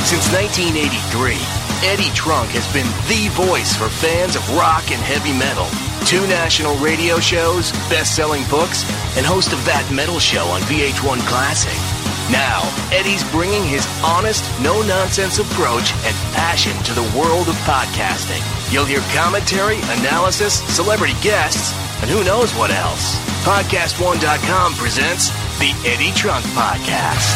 Since 1983, Eddie Trunk has been the voice for fans of rock and heavy metal. 2 national radio shows, best-selling books, and host of That Metal Show on VH1 Classic. Now, Eddie's bringing his honest, no-nonsense approach and passion to the world of podcasting. You'll hear commentary, analysis, celebrity guests, and who knows what else. PodcastOne.com presents The Eddie Trunk Podcast.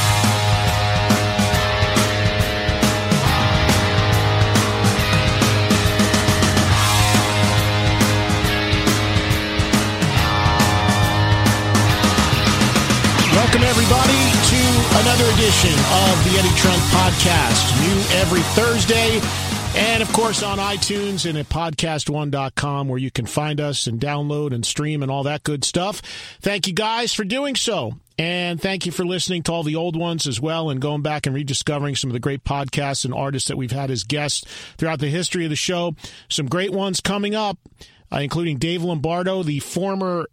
Welcome, everybody, to another edition of the Eddie Trunk Podcast. New every Thursday, and, of course, on iTunes and at PodcastOne.com, where you can find us and download and stream and all that good stuff. Thank you, guys, for doing so. And thank you for listening to all the old ones as well and going back and rediscovering some of the great podcasts and artists that we've had as guests throughout the history of the show. Some great ones coming up, including Dave Lombardo, the former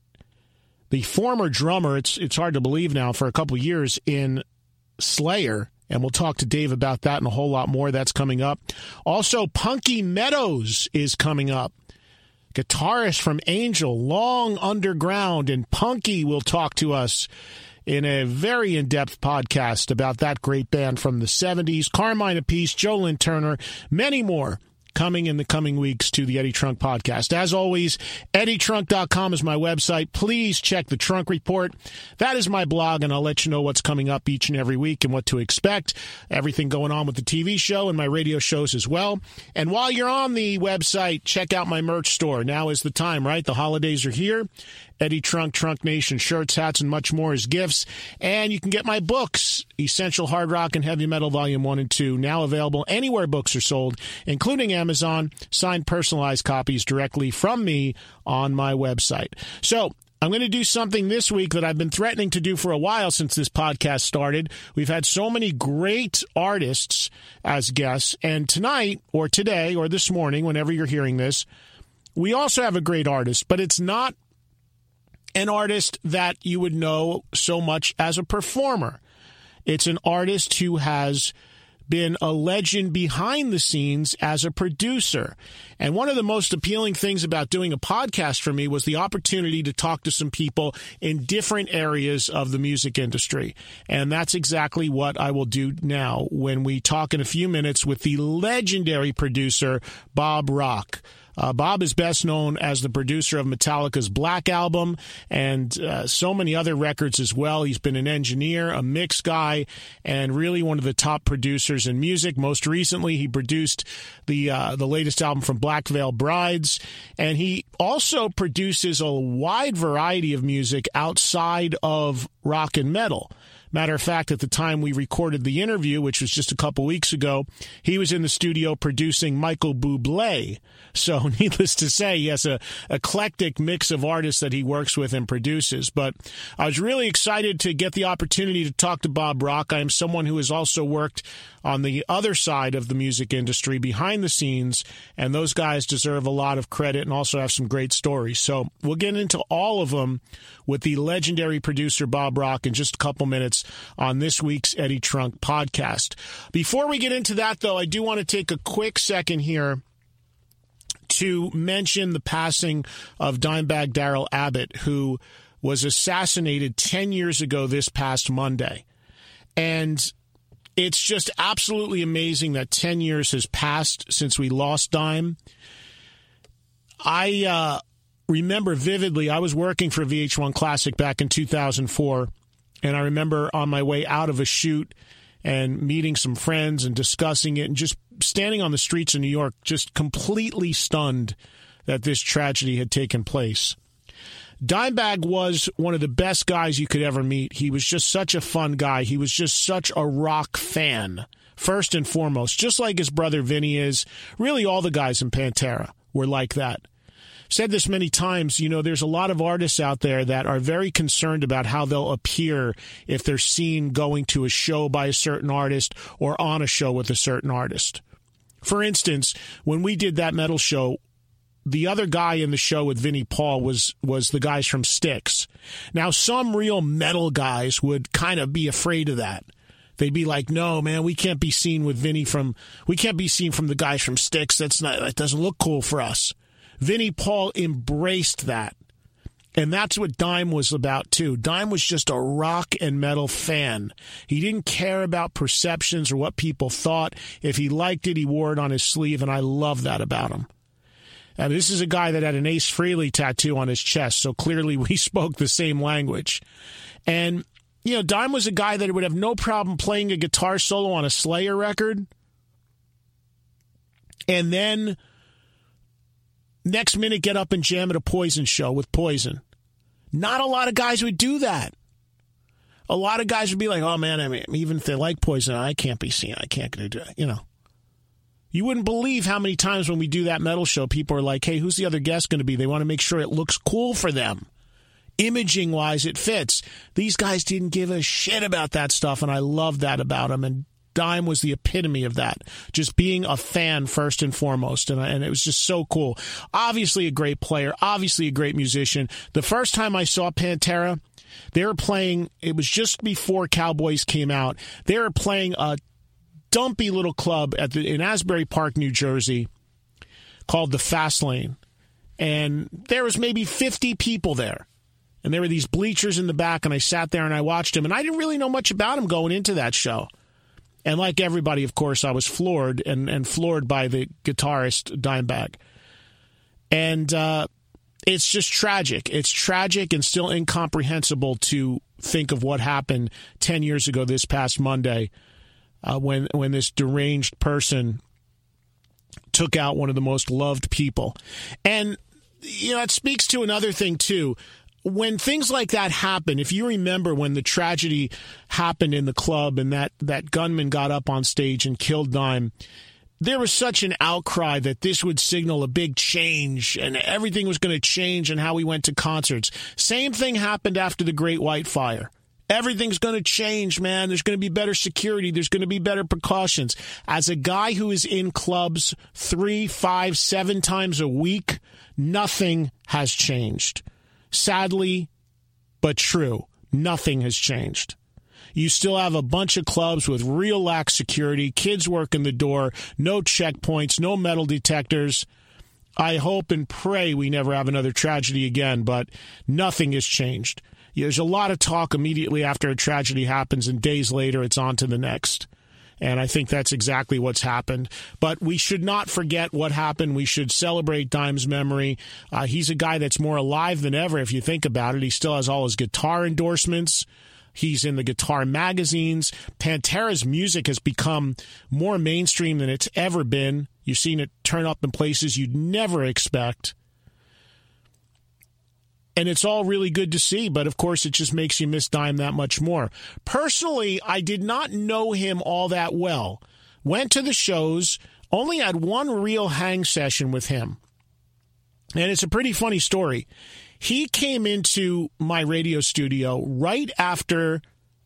drummer, it's hard to believe now, for a couple of years in Slayer, and we'll talk to Dave about that and a whole lot more. That's coming up. Also, Punky Meadows is coming up. Guitarist from Angel, long underground, and Punky will talk to us in a very in-depth podcast about that great band from the 70s. Carmine Appice, Joe Lynn Turner, many more coming in the coming weeks to the Eddie Trunk Podcast. As always, EddieTrunk.com is my website. Please check the Trunk Report. That is my blog, and I'll let you know what's coming up each and every week and what to expect. Everything going on with the TV show and my radio shows as well. And while you're on the website, check out my merch store. Now is the time, right? The holidays are here. Eddie Trunk, Trunk Nation, shirts, hats, and much more as gifts. And you can get my books, Essential Hard Rock and Heavy Metal Volume 1 and 2, now available anywhere books are sold, including Amazon, signed personalized copies directly from me on my website. So I'm going to do something this week that I've been threatening to do for a while since this podcast started. We've had so many great artists as guests, and tonight or today or this morning, whenever you're hearing this, we also have a great artist, but it's not an artist that you would know so much as a performer. It's an artist who has been a legend behind the scenes as a producer. And one of the most appealing things about doing a podcast for me was the opportunity to talk to some people in different areas of the music industry. And that's exactly what I will do now when we talk in a few minutes with the legendary producer, Bob Rock. Bob is best known as the producer of Metallica's Black Album and so many other records as well. He's been an engineer, a mix guy, and really one of the top producers in music. Most recently, he produced the latest album from Black Veil Brides, and he also produces a wide variety of music outside of rock and metal. Matter of fact, at the time we recorded the interview, which was just a couple weeks ago, he was in the studio producing Michael Bublé. So needless to say, he has a eclectic mix of artists that he works with and produces. But I was really excited to get the opportunity to talk to Bob Rock. I am someone who has also worked on the other side of the music industry, behind the scenes, and those guys deserve a lot of credit and also have some great stories. So we'll get into all of them with the legendary producer Bob Rock in just a couple minutes on this week's Eddie Trunk Podcast. Before we get into that, though, I do want to take a quick second here to mention the passing of Dimebag Darrell Abbott, who was assassinated 10 years ago this past Monday. And it's just absolutely amazing that 10 years has passed since we lost Dime. I remember vividly, I was working for VH1 Classic back in 2004, and I remember on my way out of a shoot and meeting some friends and discussing it and just standing on the streets of New York, just completely stunned that this tragedy had taken place. Dimebag was one of the best guys you could ever meet. He was just such a fun guy. He was just such a rock fan, first and foremost, just like his brother Vinny is. Really, all the guys in Pantera were like that. Said this many times, you know, there's a lot of artists out there that are very concerned about how they'll appear if they're seen going to a show by a certain artist or on a show with a certain artist. For instance, when we did That Metal Show, the other guy in the show with Vinnie Paul was the guys from Styx. Now, some real metal guys would kind of be afraid of that. they'd be like, no, man, we can't be seen with Vinny we can't be seen from the guys from Styx. That doesn't look cool for us. Vinnie Paul embraced that. And that's what Dime was about, too. Dime was just a rock and metal fan. He didn't care about perceptions or what people thought. If he liked it, he wore it on his sleeve, and I love that about him. And this is a guy that had an Ace Frehley tattoo on his chest, so clearly we spoke the same language. And, you know, Dime was a guy that would have no problem playing a guitar solo on a Slayer record. And then next minute, get up and jam at a Poison show with Poison. Not a lot of guys would do that. A lot of guys would be like, oh, man, I mean, even if they like Poison, I can't be seen. I can't do it, you know. You wouldn't believe how many times when we do that metal show, people are like, hey, who's the other guest going to be? They want to make sure it looks cool for them. Imaging-wise, it fits. These guys didn't give a shit about that stuff, and I love that about them. And Dime was the epitome of that, just being a fan first and foremost, and it was just so cool. Obviously a great player, obviously a great musician. The first time I saw Pantera, they were playing, it was just before Cowboys came out, they were playing a dumpy little club in Asbury Park, New Jersey, called the Fast Lane, and there was maybe 50 people there. And there were these bleachers in the back, and I sat there and I watched him, and I didn't really know much about him going into that show. And like everybody, of course, I was floored and floored by the guitarist Dimebag. And it's just tragic. It's tragic and still incomprehensible to think of what happened 10 years ago this past Monday when this deranged person took out one of the most loved people. And, you know, it speaks to another thing, too. When things like that happen, if you remember when the tragedy happened in the club and that gunman got up on stage and killed Dime, there was such an outcry that this would signal a big change and everything was going to change and how we went to concerts. Same thing happened after the Great White Fire. Everything's going to change, man. There's going to be better security. There's going to be better precautions. As a guy who is in clubs 3, 5, 7 times a week, nothing has changed. Sadly, but true, nothing has changed. You still have a bunch of clubs with real lax security, kids working the door, no checkpoints, no metal detectors. I hope and pray we never have another tragedy again, but nothing has changed. There's a lot of talk immediately after a tragedy happens, and days later it's on to the next. And I think that's exactly what's happened. But we should not forget what happened. We should celebrate Dime's memory. He's a guy that's more alive than ever, if you think about it. He still has all his guitar endorsements. He's in the guitar magazines. Pantera's music has become more mainstream than it's ever been. You've seen it turn up in places you'd never expect. And it's all really good to see, but of course it just makes you miss Dime that much more. Personally, I did not know him all that well. Went to the shows, only had one real hang session with him. And it's a pretty funny story. He came into my radio studio right after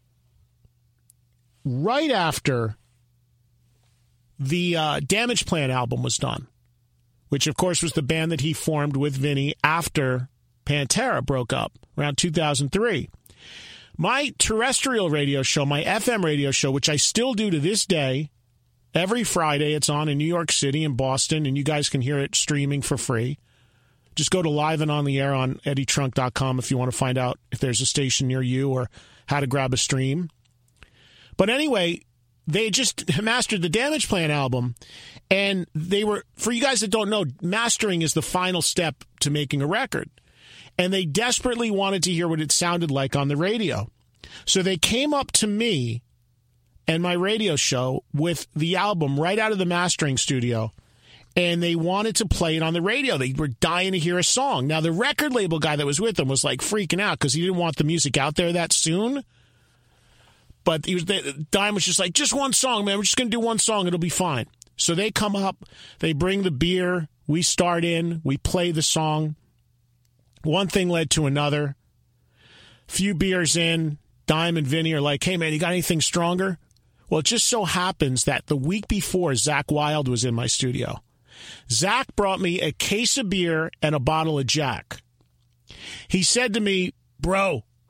the Damage Plan album was done, which of course was the band that he formed with Vinny after Pantera broke up around 2003. My terrestrial radio show, my FM radio show, which I still do to this day, every Friday it's on in New York City and Boston, and you guys can hear it streaming for free. Just go to Live and On the Air on EddieTrunk.com if you want to find out if there's a station near you or how to grab a stream. But anyway, they just mastered the Damage Plan album, and they were, for you guys that don't know, mastering is the final step to making a record. And they desperately wanted to hear what it sounded like on the radio. So they came up to me and my radio show with the album right out of the mastering studio, and they wanted to play it on the radio. They were dying to hear a song. Now, the record label guy that was with them was like freaking out because he didn't want the music out there that soon. But Dime was just like, just one song, man. We're just going to do one song. It'll be fine. So they come up, they bring the beer, we start in, we play the song. One thing led to another. Few beers in, Dime and Vinny are like, hey, man, you got anything stronger? Well, it just so happens that the week before, Zakk Wylde was in my studio. Zakk brought me a case of beer and a bottle of Jack. He said to me, bro,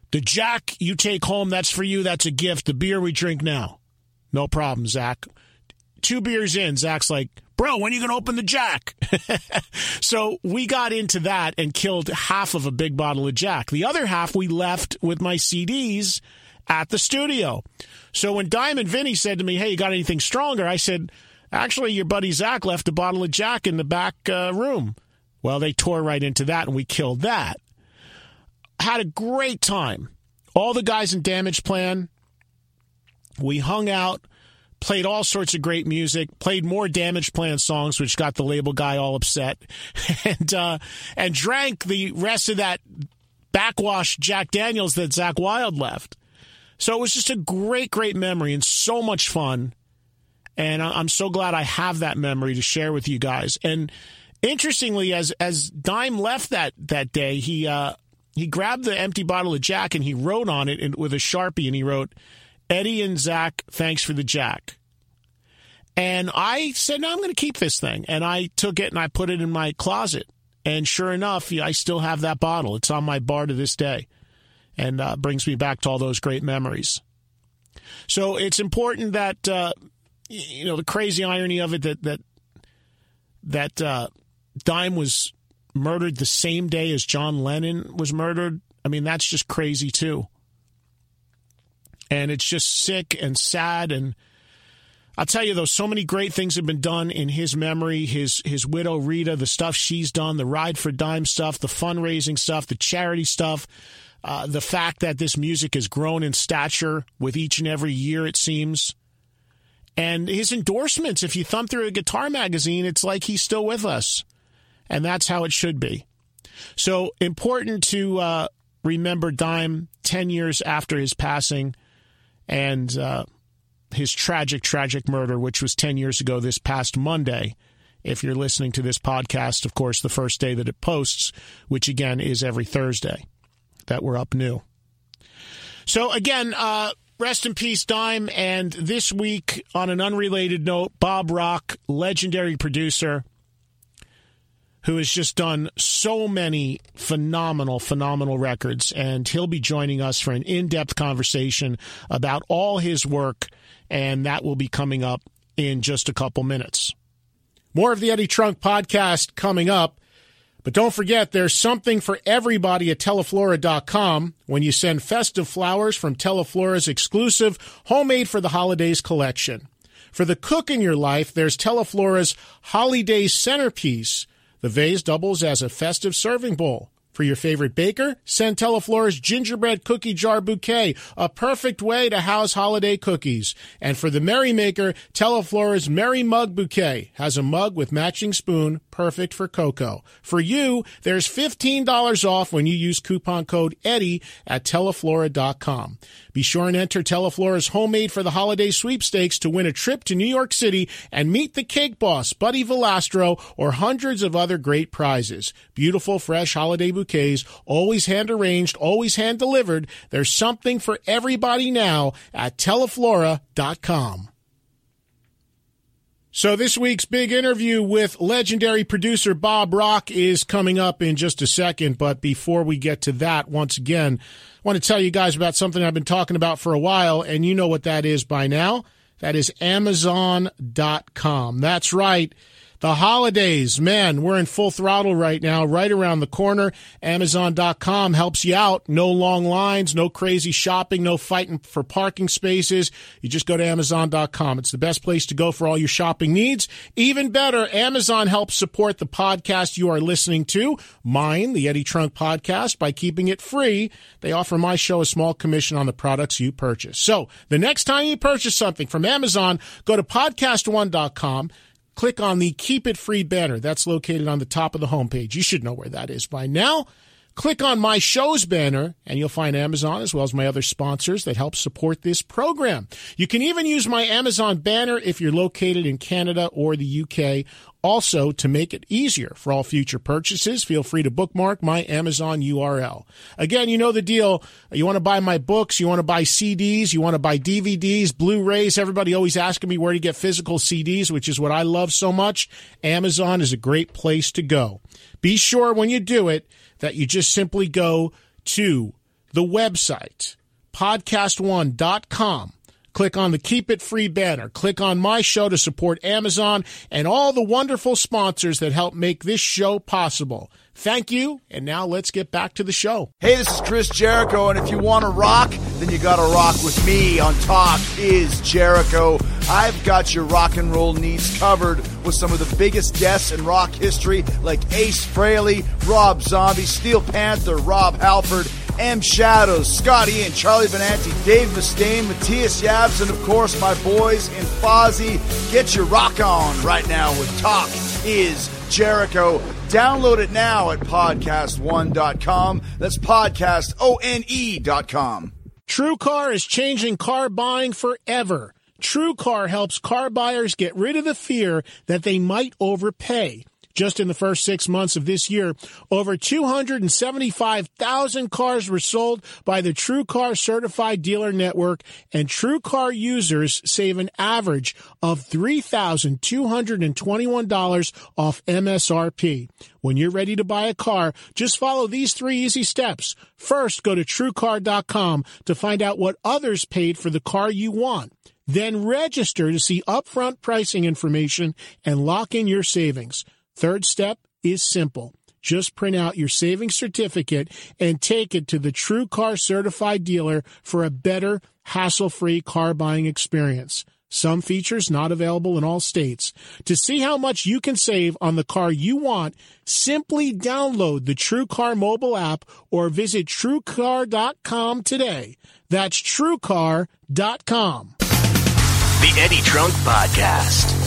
The Jack you take home, that's for you. That's a gift. The beer we drink now. No problem, Zach. 2 beers in, Zach's like, bro, when are you going to open the Jack? So we got into that and killed half of a big bottle of Jack. The other half we left with my CDs at the studio. So when Diamond Vinny said to me, hey, you got anything stronger? I said, actually, your buddy Zach left a bottle of Jack in the back room. Well, they tore right into that, and we killed that. Had a great time. All the guys in Damage Plan, we hung out, played all sorts of great music, played more Damage Plan songs, which got the label guy all upset, and drank the rest of that backwash Jack Daniels that Zach Wilde left. So it was just a great, great memory and so much fun. And I'm so glad I have that memory to share with you guys. And interestingly, as Dime left that day, he grabbed the empty bottle of Jack and he wrote on it with a Sharpie, and he wrote, Eddie and Zach, thanks for the Jack. And I said, no, I'm going to keep this thing. And I took it and I put it in my closet. And sure enough, I still have that bottle. It's on my bar to this day. And brings me back to all those great memories. So it's important that, the crazy irony of it that Dime was murdered the same day as John Lennon was murdered. I mean, that's just crazy, too. And it's just sick and sad. And I'll tell you, though, so many great things have been done in his memory. His widow, Rita, the stuff she's done, the Ride for Dime stuff, the fundraising stuff, the charity stuff. The fact that this music has grown in stature with each and every year, it seems. And his endorsements, if you thumb through a guitar magazine, it's like he's still with us. And that's how it should be. So important to remember Dime 10 years after his passing and his tragic, tragic murder, which was 10 years ago this past Monday. If you're listening to this podcast, of course, the first day that it posts, which again is every Thursday that we're up new. So again, rest in peace, Dime. And this week, on an unrelated note, Bob Rock, legendary producer, who has just done so many phenomenal, phenomenal records. And he'll be joining us for an in-depth conversation about all his work, and that will be coming up in just a couple minutes. More of the Eddie Trunk podcast coming up. But don't forget, there's something for everybody at Teleflora.com when you send festive flowers from Teleflora's exclusive Homemade for the Holidays collection. For the cook in your life, there's Teleflora's Holiday Centerpiece. The vase doubles as a festive serving bowl. For your favorite baker, send Teleflora's Gingerbread Cookie Jar Bouquet, a perfect way to house holiday cookies. And for the merrymaker, Teleflora's Merry Mug Bouquet has a mug with matching spoon, perfect for cocoa. For you, there's $15 off when you use coupon code EDDIE at Teleflora.com. Be sure and enter Teleflora's Homemade for the Holiday sweepstakes to win a trip to New York City and meet the cake boss, Buddy Velastro, or hundreds of other great prizes. Beautiful, fresh holiday bouquets, always hand-arranged, always hand-delivered. There's something for everybody now at Teleflora.com. So this week's big interview with legendary producer Bob Rock is coming up in just a second. But before we get to that, once again, I want to tell you guys about something I've been talking about for a while, and you know what that is by now. That is Amazon.com. That's right. The holidays, man, we're in full throttle right now, right around the corner. Amazon.com helps you out. No long lines, no crazy shopping, no fighting for parking spaces. You just go to Amazon.com. It's the best place to go for all your shopping needs. Even better, Amazon helps support the podcast you are listening to, mine, the Eddie Trunk Podcast, by keeping it free. They offer my show a small commission on the products you purchase. So the next time you purchase something from Amazon, go to PodcastOne.com. Click on the Keep It Free banner. That's located on the top of the homepage. You should know where that is by now. Click on My Shows banner, and you'll find Amazon as well as my other sponsors that help support this program. You can even use my Amazon banner if you're located in Canada or the UK. Also, to make it easier for all future purchases, feel free to bookmark my Amazon URL. Again, you know the deal. You want to buy my books, you want to buy CDs, you want to buy DVDs, Blu-rays. Everybody always asking me where to get physical CDs, which is what I love so much. Amazon is a great place to go. Be sure when you do it that you just simply go to the website, podcast1.com. Click on the Keep It Free banner. Click on my show to support Amazon and all the wonderful sponsors that help make this show possible. Thank you, and now let's get back to the show. Hey, this is Chris Jericho, and if you want to rock, then you got to rock with me on Talk is Jericho. I've got your rock and roll needs covered with some of the biggest guests in rock history, like Ace Frehley, Rob Zombie, Steel Panther, Rob Halford, M. Shadows, Scott Ian, Charlie Benanti, Dave Mustaine, Matthias Yabs, and of course my boys in Fozzy. Get your rock on right now with Talk is Jericho. Download it now at podcast1.com. That's podcastone.com. TrueCar is changing car buying forever. TrueCar helps car buyers get rid of the fear that they might overpay. Just in the first 6 months of this year, over 275,000 cars were sold by the TrueCar Certified Dealer Network, and TrueCar users save an average of $3,221 off MSRP. When you're ready to buy a car, just follow these 3 easy steps. First, go to TrueCar.com to find out what others paid for the car you want. Then register to see upfront pricing information and lock in your savings. Third step is simple. Just print out your savings certificate and take it to the TrueCar Certified Dealer for a better, hassle-free car buying experience. Some features not available in all states. To see how much you can save on the car you want, simply download the TrueCar mobile app or visit TrueCar.com today. That's TrueCar.com. The Eddie Trunk Podcast.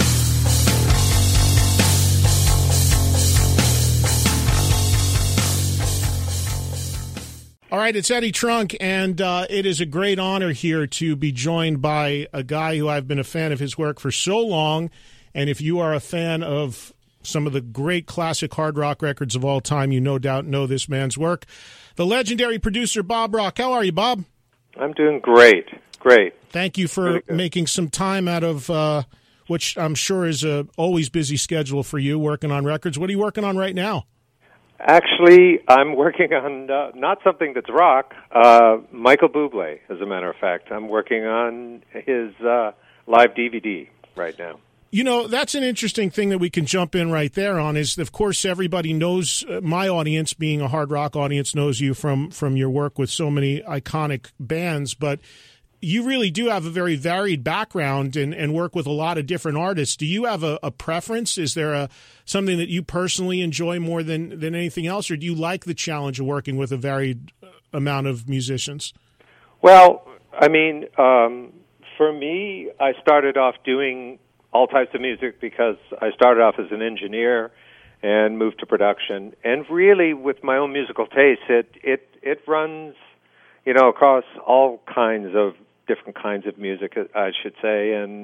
All right, it's Eddie Trunk, and it is a great honor here to be joined by a guy who I've been a fan of his work for so long. And if you are a fan of some of the great classic hard rock records of all time, you no doubt know this man's work. The legendary producer, Bob Rock. How are you, Bob? I'm doing great. Great. Thank you for making some time out of which I'm sure is a always busy schedule for you, working on records. What are you working on right now? Actually, I'm working on not something that's rock, Michael Bublé, as a matter of fact. I'm working on his live DVD right now. You know, that's an interesting thing that we can jump in right there on is, of course, everybody knows, my audience, being a hard rock audience, knows you from your work with so many iconic bands, but you really do have a very varied background and work with a lot of different artists. Do you have a preference? Is there something that you personally enjoy more than anything else, or do you like the challenge of working with a varied amount of musicians? Well, I mean, for me, I started off doing all types of music because I started off as an engineer and moved to production. And really, with my own musical taste, it runs, across all kinds of different kinds of music, I should say. And,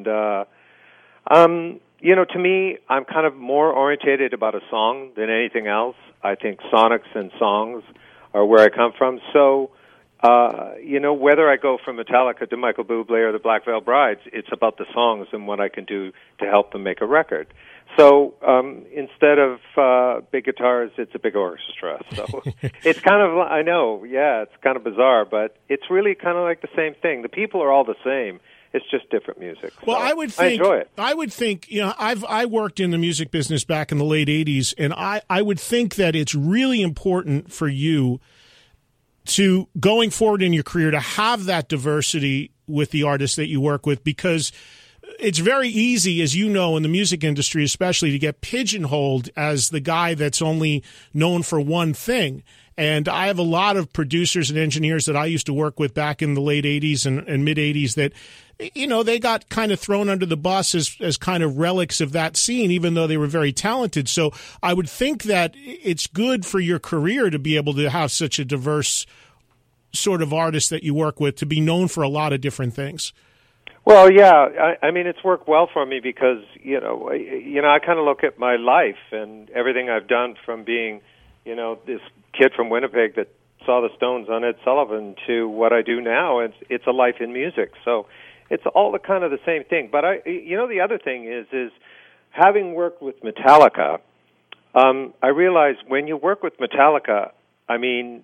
to me, I'm kind of more orientated about a song than anything else. I think sonics and songs are where I come from. So, whether I go from Metallica to Michael Bublé or the Black Veil Brides, it's about the songs and what I can do to help them make a record. So instead of big guitars, it's a big orchestra. So it's kind of, I know, it's kind of bizarre, but it's really kind of like the same thing. The people are all the same. It's just different music. Well, so I enjoy it. I would think, I worked in the music business back in the late 80s, and I would think that it's really important for you to, going forward in your career, to have that diversity with the artists that you work with, because it's very easy, as you know, in the music industry especially, to get pigeonholed as the guy that's only known for one thing. And I have a lot of producers and engineers that I used to work with back in the late 80s and mid-80s that, they got kind of thrown under the bus as kind of relics of that scene, even though they were very talented. So I would think that it's good for your career to be able to have such a diverse sort of artist that you work with, to be known for a lot of different things. Well, yeah, I mean, it's worked well for me because, I kind of look at my life and everything I've done from being, this kid from Winnipeg that saw the Stones on Ed Sullivan to what I do now. It's a life in music. So it's all the kind of the same thing. But the other thing is having worked with Metallica, I realized when you work with Metallica, I mean,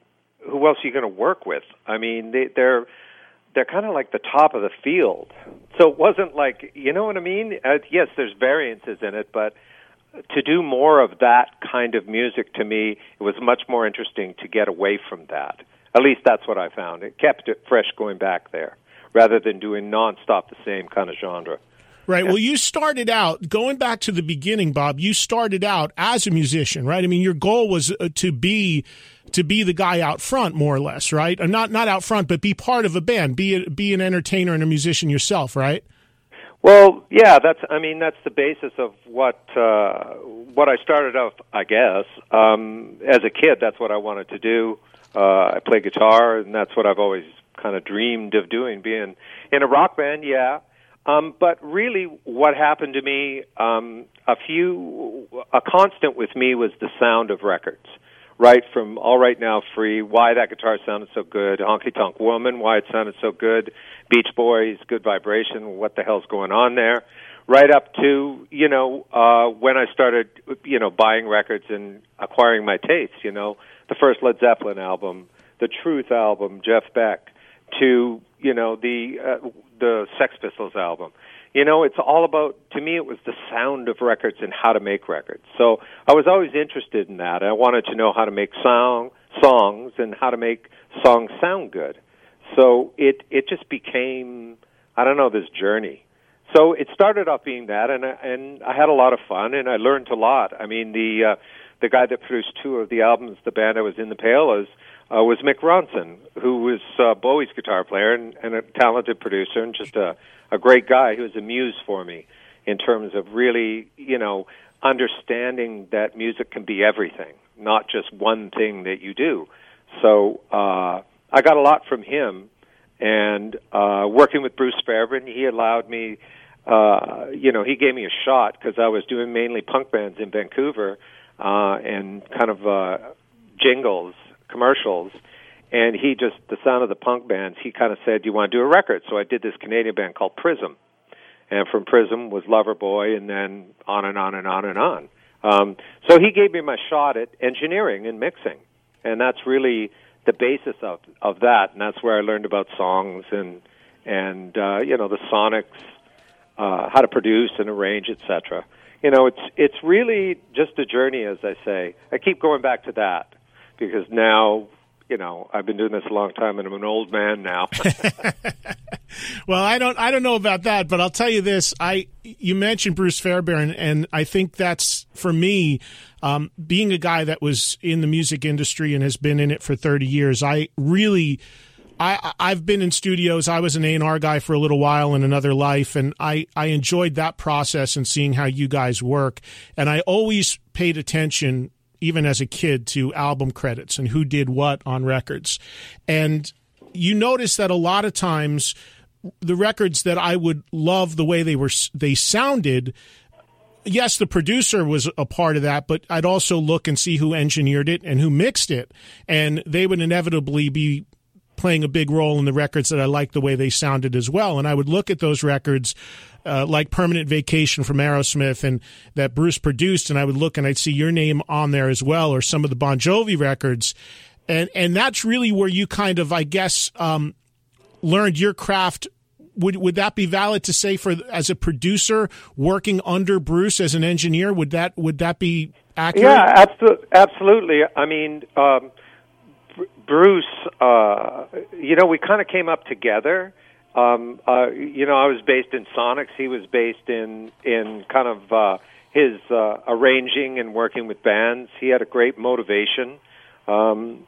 who else are you going to work with? I mean, they're kind of like the top of the field. So it wasn't like, you know what I mean? Yes, there's variances in it, but to do more of that kind of music, to me, it was much more interesting to get away from that. At least that's what I found. It kept it fresh going back there, rather than doing nonstop the same kind of genre. Right. Well, you started out, going back to the beginning, Bob, you started out as a musician, right? I mean, your goal was to be the guy out front, more or less, right? Or not out front, but be part of a band, be an entertainer and a musician yourself, right? Well, yeah, that's the basis of what I started off, I guess. As a kid, that's what I wanted to do. I play guitar, and that's what I've always kind of dreamed of doing, being in a rock band, yeah. But really, what happened to me, a constant with me was the sound of records, right? From All Right Now, Free, why that guitar sounded so good, Honky Tonk Woman, why it sounded so good, Beach Boys, Good Vibration, what the hell's going on there, right up to, when I started, buying records and acquiring my tastes, the first Led Zeppelin album, the Truth album, Jeff Beck, to, the Sex Pistols album. It's all about, to me, it was the sound of records and how to make records. So I was always interested in that. I wanted to know how to make songs and how to make songs sound good. So it just became, this journey. So it started off being that, and I had a lot of fun, and I learned a lot. I mean, the guy that produced two of the albums, the band I was in, the Palas, was Mick Ronson, who was Bowie's guitar player and a talented producer and just a great guy. He was a muse for me in terms of really, understanding that music can be everything, not just one thing that you do. So I got a lot from him. And working with Bruce Fairbairn, he allowed me, he gave me a shot because I was doing mainly punk bands in Vancouver and kind of jingles, commercials, and the sound of the punk bands, he kind of said, "Do you want to do a record?" So I did this Canadian band called Prism, and from Prism was Loverboy, and then on and on and on and on. So he gave me my shot at engineering and mixing, and that's really the basis of that, and that's where I learned about songs and the sonics, how to produce and arrange, etc. It's really just a journey, as I say. I keep going back to that. Because now, I've been doing this a long time, and I'm an old man now. Well, I don't know about that, but I'll tell you this: you mentioned Bruce Fairbairn, and I think that's, for me, being a guy that was in the music industry and has been in it for 30 years. I've been in studios. I was an A&R guy for a little while in another life, and I enjoyed that process and seeing how you guys work. And I always paid attention, even as a kid, to album credits and who did what on records. And you notice that a lot of times the records that I would love the way they sounded, yes, the producer was a part of that, but I'd also look and see who engineered it and who mixed it. And they would inevitably be playing a big role in the records that I liked the way they sounded as well. And I would look at those records like Permanent Vacation from Aerosmith and that Bruce produced, and I would look and I'd see your name on there as well, or some of the Bon Jovi records. And that's really where you kind of, I guess, learned your craft. Would that be valid to say, for as a producer working under Bruce as an engineer? Would that be accurate? Yeah, absolutely. I mean, Bruce, we kind of came up together. I was based in Sonics. He was based in kind of his arranging and working with bands. He had a great motivation, kind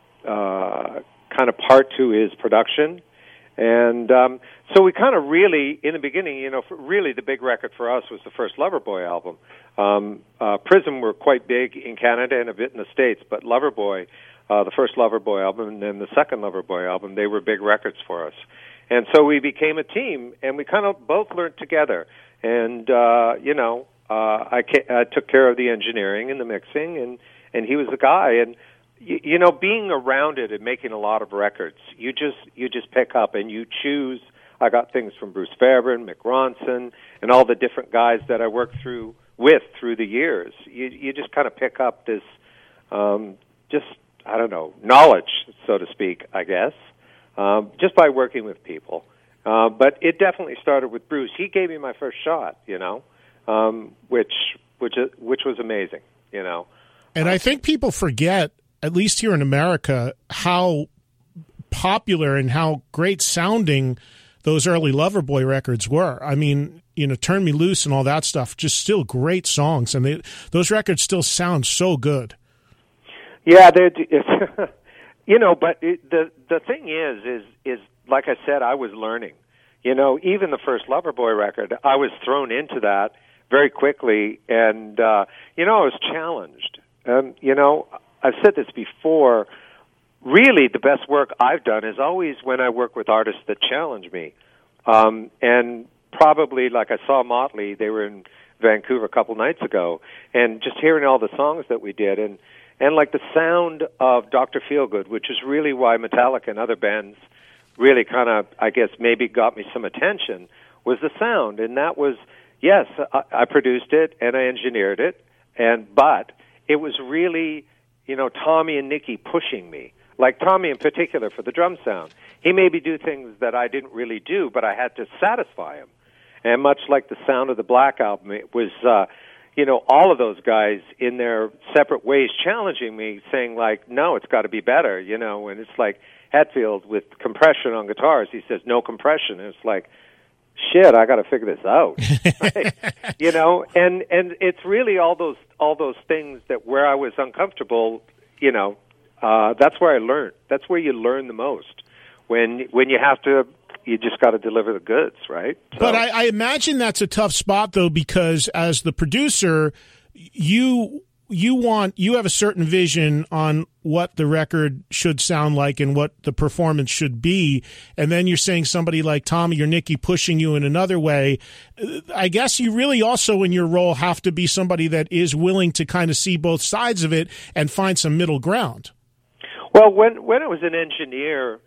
of part to his production. And so we kind of really, in the beginning, really the big record for us was the first Loverboy album. Prism were quite big in Canada and a bit in the States, but Loverboy, the first Loverboy album and then the second Loverboy album, they were big records for us. And so we became a team, and we kind of both learned together. And, I took care of the engineering and the mixing, and he was the guy. And, being around it and making a lot of records, you just pick up and you choose. I got things from Bruce Fairbairn, Mick Ronson, and all the different guys that I worked through the years. You just kind of pick up this, just I don't know, knowledge, so to speak, I guess, just by working with people. But it definitely started with Bruce. He gave me my first shot, which was amazing, And I think people forget, at least here in America, how popular and how great sounding those early Loverboy records were. I mean, Turn Me Loose and all that stuff, just still great songs, and those records still sound so good. Yeah, but the thing is like I said, I was learning. Even the first Loverboy record, I was thrown into that very quickly, and I was challenged. I've said this before. Really, the best work I've done is always when I work with artists that challenge me. And probably, like I saw Motley, they were in Vancouver a couple nights ago, and just hearing all the songs that we did, and like the sound of Dr. Feelgood, which is really why Metallica and other bands really kind of, I guess, maybe got me some attention, was the sound. And that was, yes, I produced it and I engineered it, but it was really, Tommy and Nicky pushing me. Like Tommy in particular for the drum sound. He made me do things that I didn't really do, but I had to satisfy him. And much like the sound of the Black Album, it was, all of those guys in their separate ways challenging me, saying like, no, it's got to be better, and it's like Hetfield with compression on guitars. He says, no compression. And it's like, shit, I got to figure this out. Right? And it's really all those things that where I was uncomfortable, that's where I learned. That's where you learn the most. When you have to, you just got to deliver the goods, right? So. But I imagine that's a tough spot, though, because as the producer, you have a certain vision on what the record should sound like and what the performance should be, and then you're saying somebody like Tommy or Nicky pushing you in another way. I guess you really also in your role have to be somebody that is willing to kind of see both sides of it and find some middle ground. Well, when I was an engineer,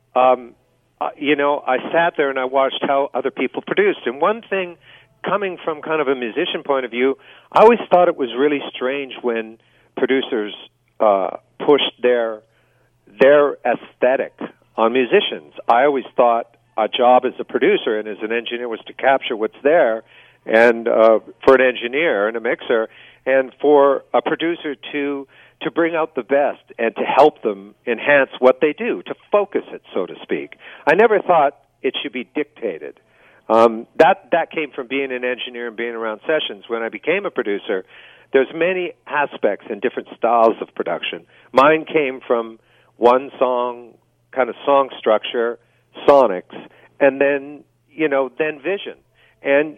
I sat there and I watched how other people produced. And one thing, coming from kind of a musician point of view, I always thought it was really strange when producers pushed their aesthetic on musicians. I always thought a job as a producer and as an engineer was to capture what's there, and for an engineer and a mixer, and for a producer to bring out the best and to help them enhance what they do, to focus it, so to speak. I never thought it should be dictated. That came from being an engineer and being around sessions. When I became a producer, there's many aspects and different styles of production. Mine came from one song, kind of song structure, sonics, and then vision. And,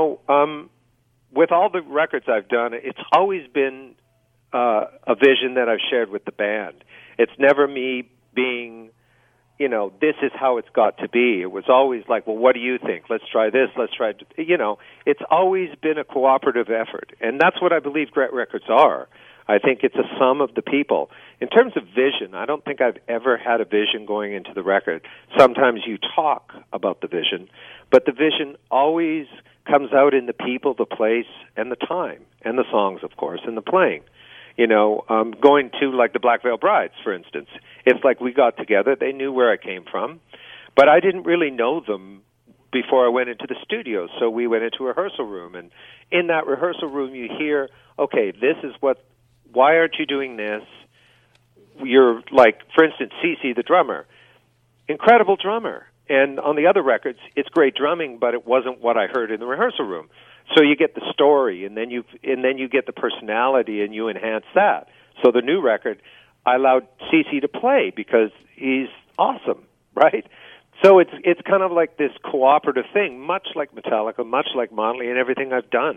with all the records I've done, it's always been a vision that I've shared with the band. It's never me being, this is how it's got to be. It was always like, well, what do you think? Let's try this. Let's try, it's always been a cooperative effort. And that's what I believe great records are. I think it's a sum of the people. In terms of vision, I don't think I've ever had a vision going into the record. Sometimes you talk about the vision, but the vision always comes out in the people, the place, and the time, and the songs, of course, and the playing. Going to like the Black Veil Brides, for instance. It's like we got together. They knew where I came from, but I didn't really know them before I went into the studio. So we went into a rehearsal room, and in that rehearsal room you hear, okay, this is why aren't you doing this? You're like, for instance, CeCe, the drummer, incredible drummer. And on the other records, it's great drumming, but it wasn't what I heard in the rehearsal room. So you get the story, and then you get the personality, and you enhance that. So the new record, I allowed CeCe to play because he's awesome, right? So it's kind of like this cooperative thing, much like Metallica, much like Motley, and everything I've done.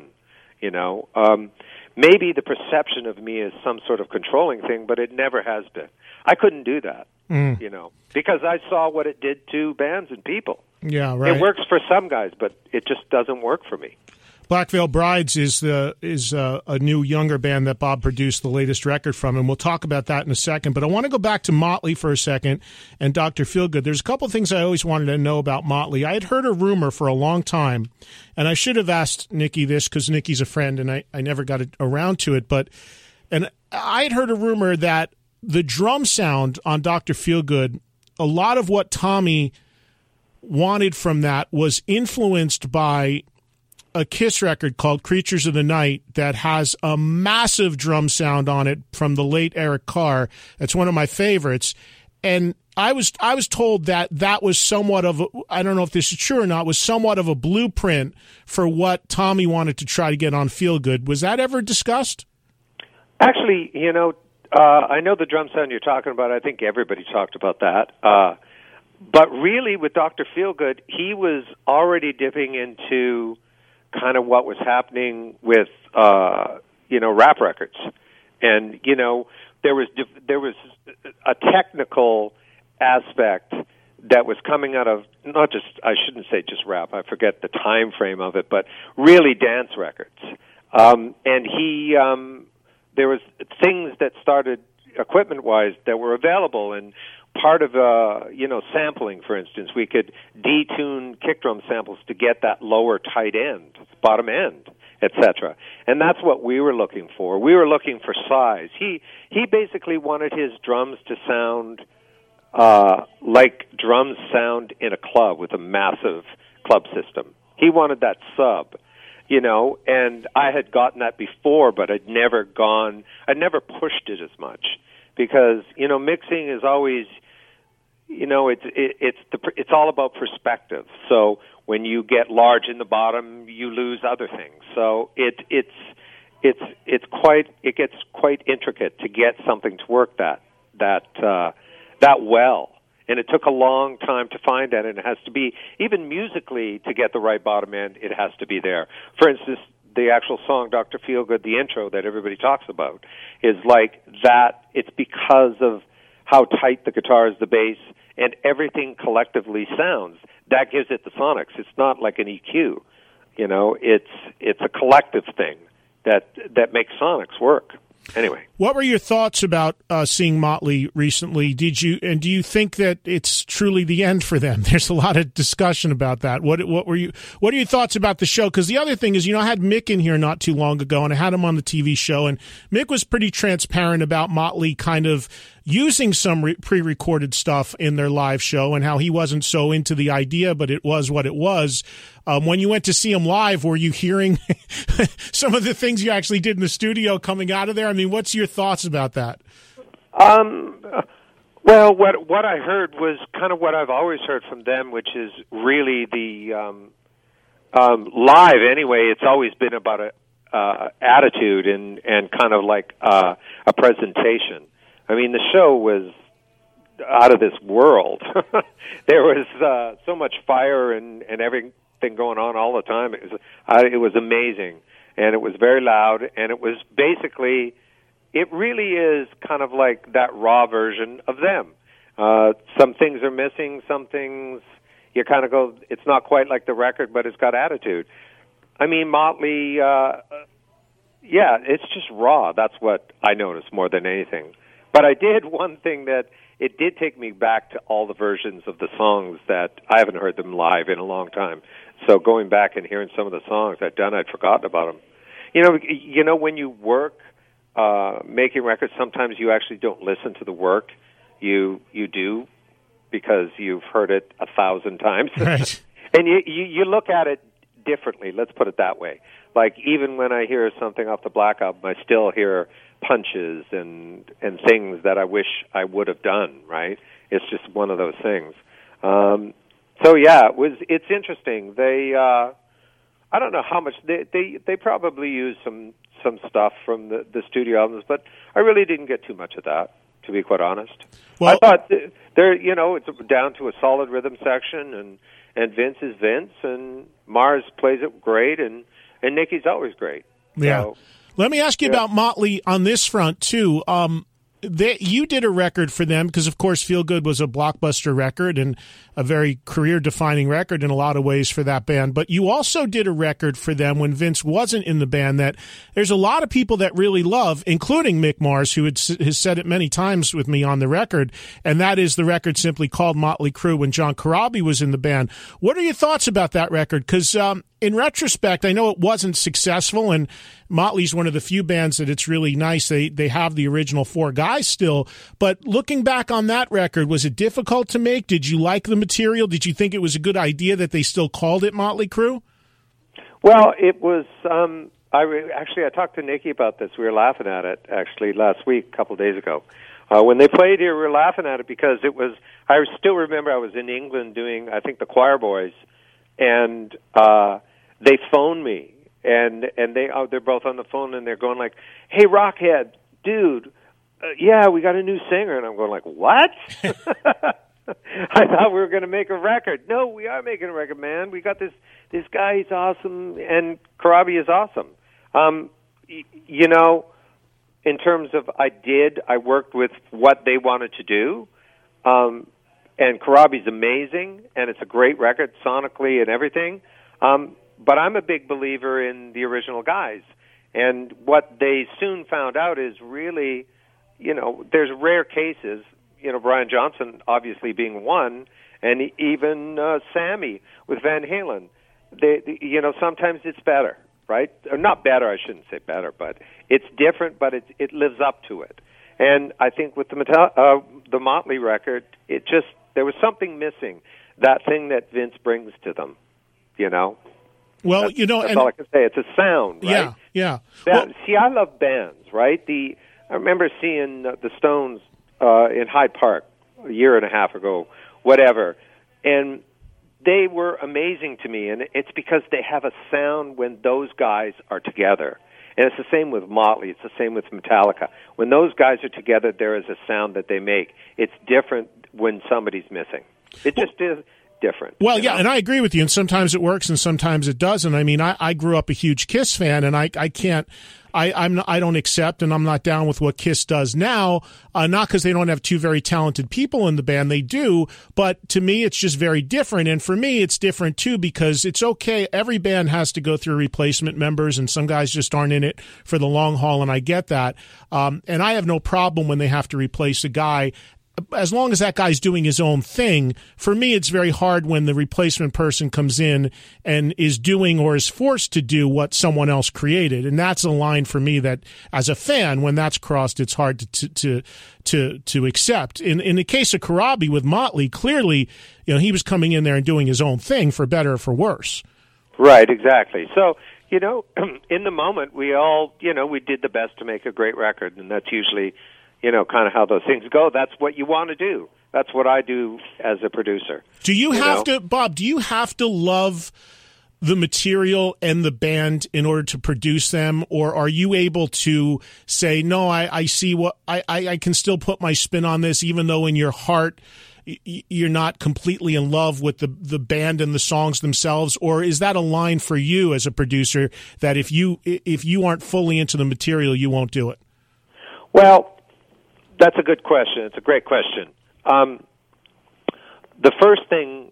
Maybe the perception of me is some sort of controlling thing, but it never has been. I couldn't do that, because I saw what it did to bands and people. Yeah, right. It works for some guys, but it just doesn't work for me. Black Veil Brides is a new younger band that Bob produced the latest record from, and we'll talk about that in a second. But I want to go back to Motley for a second and Dr. Feelgood. There's a couple of things I always wanted to know about Motley. I had heard a rumor for a long time, and I should have asked Nicky this because Nicky's a friend, and I never got around to it. And I had heard a rumor that the drum sound on Dr. Feelgood, a lot of what Tommy wanted from that was influenced by a Kiss record called Creatures of the Night that has a massive drum sound on it from the late Eric Carr. That's one of my favorites. And I was told that was somewhat of I don't know if this is true or not, was somewhat of a blueprint for what Tommy wanted to try to get on Feel Good. Was that ever discussed? Actually, I know the drum sound you're talking about. I think everybody talked about that. But really, with Dr. Feelgood, he was already dipping into kind of what was happening with, rap records. And, there was a technical aspect that was coming out of I shouldn't say just rap, I forget the time frame of it, but really dance records. And there was things that started equipment-wise that were available, and part of sampling, for instance, we could detune kick drum samples to get that lower tight end, bottom end, etc. And that's what we were looking for. We were looking for size. He basically wanted his drums to sound like drums sound in a club with a massive club system. He wanted that sub. And I had gotten that before, but I'd never pushed it as much because, mixing is always, it's all about perspective. So when you get large in the bottom, you lose other things. So it gets quite intricate to get something to work that well. And it took a long time to find that, and it has to be, even musically, to get the right bottom end, it has to be there. For instance, the actual song, Dr. Feelgood, the intro that everybody talks about, is like that. It's because of how tight the guitars, the bass, and everything collectively sounds. That gives it the sonics. It's not like an EQ. It's a collective thing that makes sonics work. Anyway, what were your thoughts about seeing Motley recently? Do you think that it's truly the end for them? There's a lot of discussion about that. What are your thoughts about the show? Because the other thing is, I had Mick in here not too long ago, and I had him on the TV show, and Mick was pretty transparent about Motley kind of using some pre-recorded stuff in their live show and how he wasn't so into the idea, but it was what it was. When you went to see him live, were you hearing some of the things you actually did in the studio coming out of there? I mean, what's your thoughts about that? Well, what I heard was kind of what I've always heard from them, which is really the live anyway. It's always been about a attitude and kind of like a presentation. I mean, the show was out of this world. There was so much fire and everything going on all the time. It was amazing, and it was very loud, and it was basically, it really is kind of like that raw version of them. Some things are missing, some things you kind of go, it's not quite like the record, but it's got attitude. I mean, Motley, it's just raw. That's what I noticed more than anything. But I did one thing that it did take me back to all the versions of the songs that I haven't heard them live in a long time. So going back and hearing some of the songs I'd forgotten about them. When you work making records, sometimes you actually don't listen to the work. You do because you've heard it 1,000 times. Right. And you look at it differently, let's put it that way. Like, even when I hear something off the Black Album, I still hear punches and things that I wish I would have done, right? It's just one of those things. It's interesting. They I don't know how much they probably use some stuff from the studio albums, but I really didn't get too much of that, to be quite honest. Well, I thought it's down to a solid rhythm section, and Vince is Vince, and Mars plays it great, and Nicky's always great. Yeah. So, let me ask you about Motley on this front, too. You did a record for them because, of course, Feel Good was a blockbuster record and a very career-defining record in a lot of ways for that band. But you also did a record for them when Vince wasn't in the band that there's a lot of people that really love, including Mick Mars, who has said it many times with me on the record, and that is the record simply called Motley Crue when John Corabi was in the band. What are your thoughts about that record? Because in retrospect, I know it wasn't successful, and Motley's one of the few bands that it's really nice. They have the original four guys still. But looking back on that record, was it difficult to make? Did you like the material? Did you think it was a good idea that they still called it Motley Crue? Well, it was. I talked to Nikki about this. We were laughing at it actually last week, a couple of days ago. When they played here, we were laughing at it because it was. I still remember I was in England doing, I think, the Choir Boys, and they phoned me, and they're both on the phone, and they're going like, "Hey, Rockhead, dude, yeah, we got a new singer," and I'm going like, "What?" I thought we were going to make a record. No, we are making a record, man. We got this guy. He's awesome, and Corabi is awesome. You know, in terms of I worked with what they wanted to do, and Corabi's amazing, and it's a great record sonically and everything. But I'm a big believer in the original guys, and what they soon found out is really, you know, there's rare cases. You know, Brian Johnson obviously being one, and even Sammy with Van Halen. You know, sometimes it's better, right? Or not better, I shouldn't say better, but it's different, but it lives up to it. And I think with the Motley record, there was something missing, that thing that Vince brings to them, you know? Well, that's all I can say. It's a sound, right? Yeah. See, I love bands, right? I remember seeing the Stones in Hyde Park a year and a half ago, whatever, and they were amazing to me, and it's because they have a sound when those guys are together. And it's the same with Motley. It's the same with Metallica. When those guys are together, there is a sound that they make. It's different when somebody's missing. It just is different. Well, yeah, and I agree with you. And sometimes it works, and sometimes it doesn't. I mean, I grew up a huge Kiss fan, and I can't. I don't accept, and I'm not down with what Kiss does now. Not because they don't have two very talented people in the band, they do. But to me, it's just very different. And for me, it's different too because it's okay. Every band has to go through replacement members, and some guys just aren't in it for the long haul, and I get that. And I have no problem when they have to replace a guy, as long as that guy's doing his own thing. For me, it's very hard when the replacement person comes in and is doing or is forced to do what someone else created. And that's a line for me that, as a fan, when that's crossed, it's hard to accept. In the case of Corabi with Motley, clearly, you know, he was coming in there and doing his own thing, for better or for worse. Right, exactly. So, you know, in the moment, we all, you know, we did the best to make a great record, and that's usually, you know, kind of how those things go. That's what you want to do. That's what I do as a producer. Do you have to, Bob, do you have to love the material and the band in order to produce them? Or are you able to say, no, I see what, I can still put my spin on this, even though in your heart you're not completely in love with the band and the songs themselves? Or is that a line for you as a producer that if you aren't fully into the material, you won't do it? Well, that's a good question. It's a great question. The first thing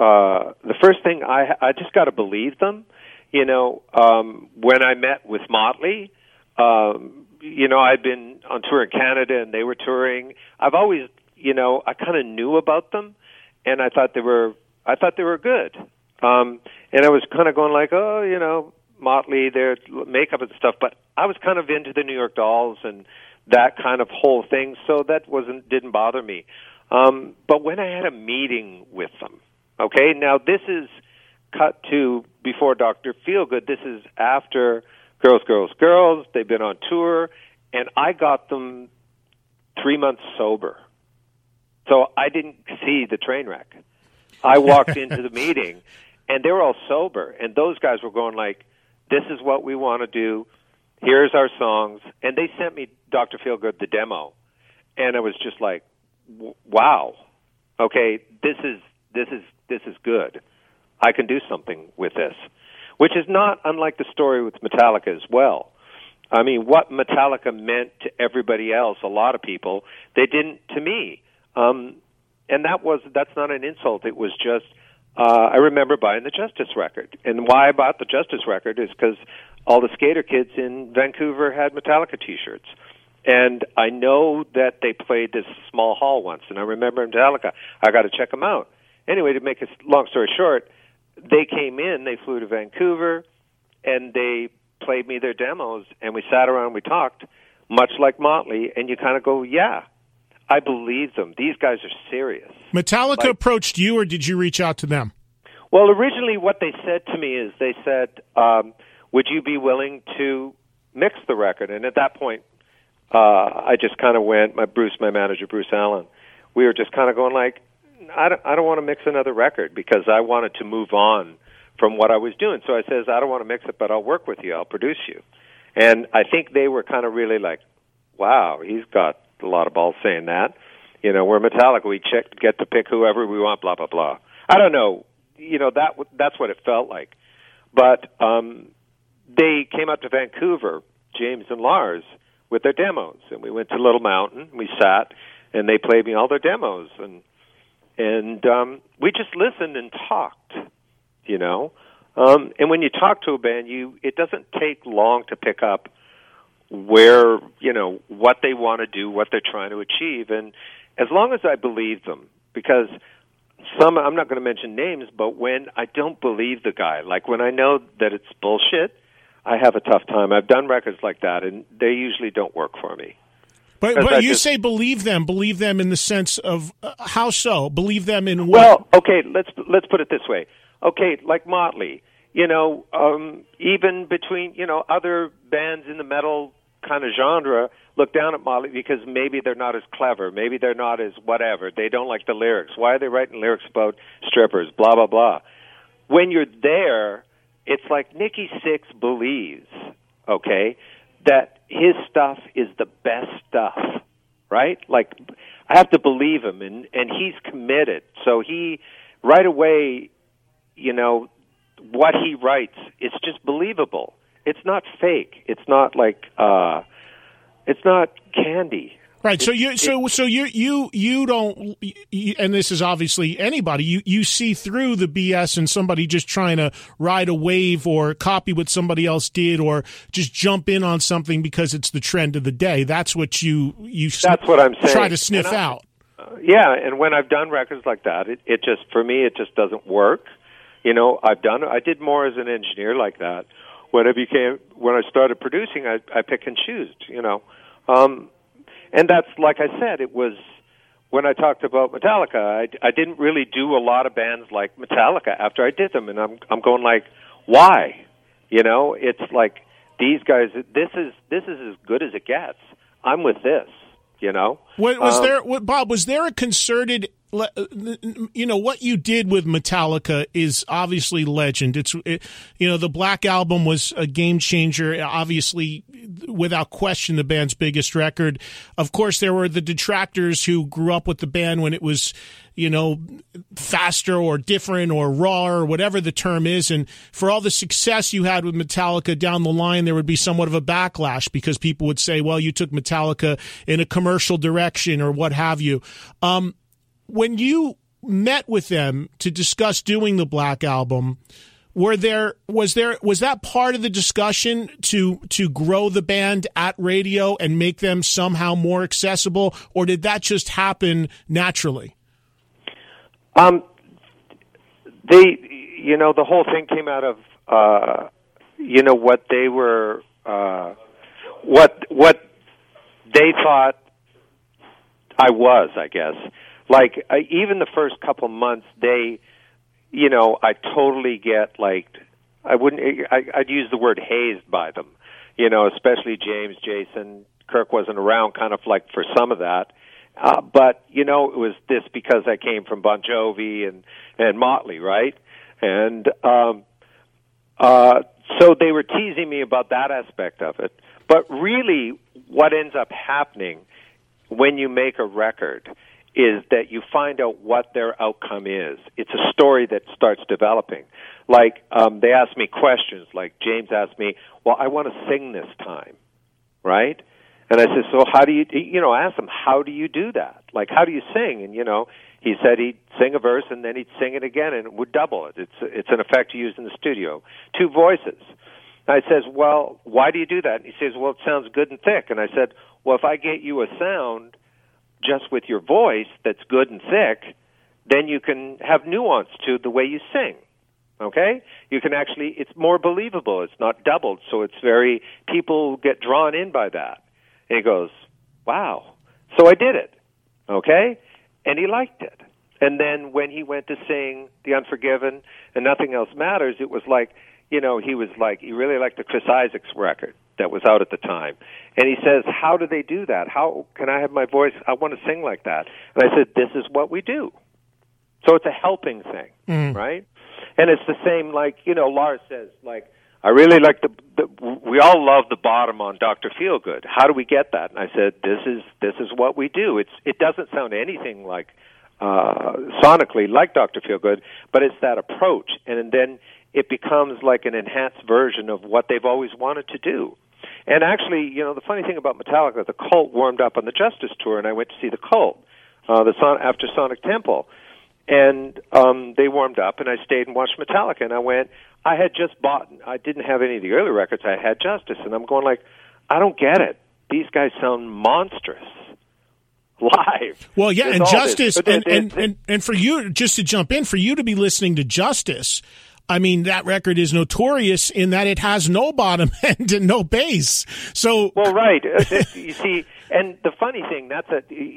I just got to believe them. You know, when I met with Motley, you know, I'd been on tour in Canada and they were touring. I've always, you know, I kind of knew about them, and I thought they were good. And I was kind of going like, oh, you know, Motley, their makeup and stuff. But I was kind of into the New York Dolls and that kind of whole thing, so that didn't bother me. But when I had a meeting with them, okay, now this is cut to before Dr. Feelgood. This is after Girls, Girls, Girls. They've been on tour, and I got them 3 months sober. So I didn't see the train wreck. I walked into the meeting, and they were all sober, and those guys were going like, this is what we want to do. Here's our songs. And they sent me Dr. Feelgood, the demo. And I was just like, wow. Okay, this is good. I can do something with this. Which is not unlike the story with Metallica as well. I mean, what Metallica meant to everybody else, a lot of people, they didn't to me. And that's not an insult. It was just, I remember buying the Justice record. And why I bought the Justice record is because all the skater kids in Vancouver had Metallica T-shirts. And I know that they played this small hall once, and I remember Metallica. I got to check them out. Anyway, to make a long story short, they came in, they flew to Vancouver, and they played me their demos, and we sat around and we talked, much like Motley, and you kind of go, yeah, I believe them. These guys are serious. Metallica approached you, or did you reach out to them? Well, originally what they said to me is they said, would you be willing to mix the record? And at that point, I just kind of went, my manager, Bruce Allen, we were just kind of going like, I don't want to mix another record because I wanted to move on from what I was doing. So I says, I don't want to mix it, but I'll work with you. I'll produce you. And I think they were kind of really like, wow, he's got a lot of balls saying that. You know, we're Metallica. We get to pick whoever we want, blah, blah, blah. I don't know. You know, that's what it felt like. But they came up to Vancouver, James and Lars, with their demos. And we went to Little Mountain. We sat, and they played me all their demos. And we just listened and talked, you know. And when you talk to a band, it doesn't take long to pick up where, you know, what they want to do, what they're trying to achieve. And as long as I believe them, because I'm not going to mention names, but when I don't believe the guy, like when I know that it's bullshit, I have a tough time. I've done records like that, and they usually don't work for me. But you say believe them in the sense of how so? Believe them in what? Well, okay, let's put it this way. Okay, like Motley, you know, even between, you know, other bands in the metal kind of genre look down at Motley because maybe they're not as clever, maybe they're not as whatever, they don't like the lyrics. Why are they writing lyrics about strippers, blah, blah, blah. When you're there, it's like Nikki Sixx believes, okay, that his stuff is the best stuff, right? Like, I have to believe him, and he's committed. So he, right away, you know, what he writes, it's just believable. It's not fake. It's not like, it's not candy. Right. So you don't, and this is obviously anybody, you see through the BS and somebody just trying to ride a wave or copy what somebody else did or just jump in on something because it's the trend of the day. That's what that's what I'm saying. Try to sniff out. Yeah. And when I've done records like that, it just, for me, it just doesn't work. You know, I did more as an engineer like that. When I started producing, I pick and choose, you know. And that's, like I said, it was, when I talked about Metallica, I didn't really do a lot of bands like Metallica after I did them, and I'm going like, why? You know, it's like, these guys, this is as good as it gets. I'm with this, you know. Bob, was there a concerted, you know, what you did with Metallica is obviously legend. You know, the Black Album was a game changer, obviously, without question, the band's biggest record. Of course, there were the detractors who grew up with the band when it was, you know, faster or different or raw or whatever the term is. And for all the success you had with Metallica down the line, there would be somewhat of a backlash because people would say, well, you took Metallica in a commercial direction or what have you. When you met with them to discuss doing the Black Album, was that part of the discussion to grow the band at radio and make them somehow more accessible, or did that just happen naturally? You know, the whole thing came out of you know, what they were what they thought I was, I guess. Like, even the first couple months, you know, I totally get, like, I'd use the word hazed by them, you know, especially James, Jason. Kirk wasn't around, kind of like for some of that. But, you know, it was this because I came from Bon Jovi and Motley, right? And so they were teasing me about that aspect of it. But really, what ends up happening when you make a record is that you find out what their outcome is. It's a story that starts developing. Like, they ask me questions, like James asked me, well, I want to sing this time, right? And I said, so how do you know, ask him, how do you do that? Like, how do you sing? And, you know, he said he'd sing a verse and then he'd sing it again and it would double it. It's an effect you use in the studio. 2 voices. And I says, well, why do you do that? And he says, well, it sounds good and thick. And I said, well, if I get you a sound just with your voice that's good and thick, then you can have nuance to the way you sing, Okay? You can actually, it's more believable. It's not doubled, so it's very, people get drawn in by that. And he goes, wow. So I did it. Okay? And he liked it. And then when he went to sing The Unforgiven and Nothing Else Matters, it was like, he was like, he really liked the Chris Isaacs record that was out at the time. And he says, how do they do that? How can I have my voice? I want to sing like that. And I said, this is what we do. So it's a helping thing, right? And it's the same, like, Lars says, like, I really like we all love the bottom on Dr. Feelgood. How do we get that? And I said, this is what we do. It doesn't sound anything like, sonically like Dr. Feelgood, but it's that approach. And then it becomes like an enhanced version of what they've always wanted to do. And actually, the funny thing about Metallica, the Cult warmed up on the Justice tour, and I went to see the Cult after Sonic Temple. And they warmed up, and I stayed and watched Metallica. And I had just bought, I didn't have any of the early records, I had Justice. And I'm going like, I don't get it. These guys sound monstrous live. Well, yeah, and Justice, and for you, just to jump in, for you to be listening to Justice, I mean, that record is notorious in that it has no bottom end and no bass. So, well, right. You see, and the funny thing, that's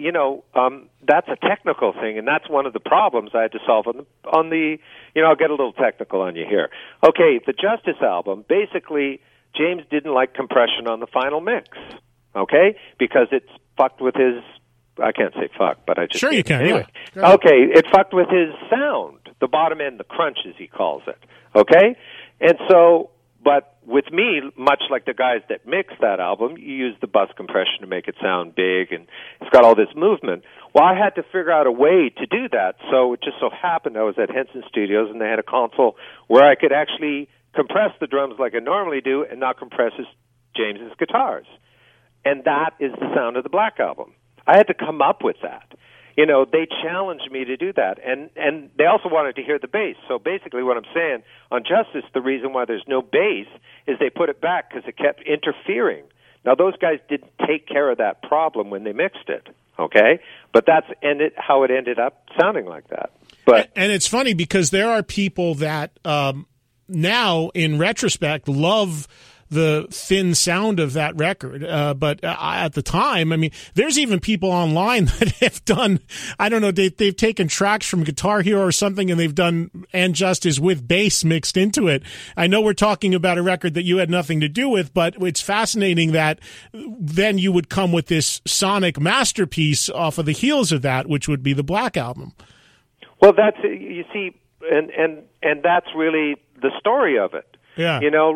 a technical thing, and that's one of the problems I had to solve on the I'll get a little technical on you here. Okay, the Justice album, basically, James didn't like compression on the final mix, okay, because it's fucked with his, I can't say fuck, but I just... Sure you can, anyway. Yeah. Okay, it fucked with his sound, the bottom end, the crunch, as he calls it, okay? And so, but with me, much like the guys that mix that album, you use the bus compression to make it sound big, and it's got all this movement. Well, I had to figure out a way to do that, so it just so happened I was at Henson Studios, and they had a console where I could actually compress the drums like I normally do and not compress James's guitars. And that is the sound of the Black Album. I had to come up with that. They challenged me to do that. And they also wanted to hear the bass. So basically what I'm saying, on Justice, the reason why there's no bass is they put it back because it kept interfering. Now, those guys didn't take care of that problem when they mixed it, okay? But that's how it ended up sounding like that. And it's funny because there are people that now, in retrospect, love the thin sound of that record. But at the time, I mean, there's even people online that have done, I don't know, they've taken tracks from Guitar Hero or something and they've done And Justice with bass mixed into it. I know we're talking about a record that you had nothing to do with, but it's fascinating that then you would come with this sonic masterpiece off of the heels of that, which would be the Black Album. Well, that's, you see, and that's really the story of it. Yeah.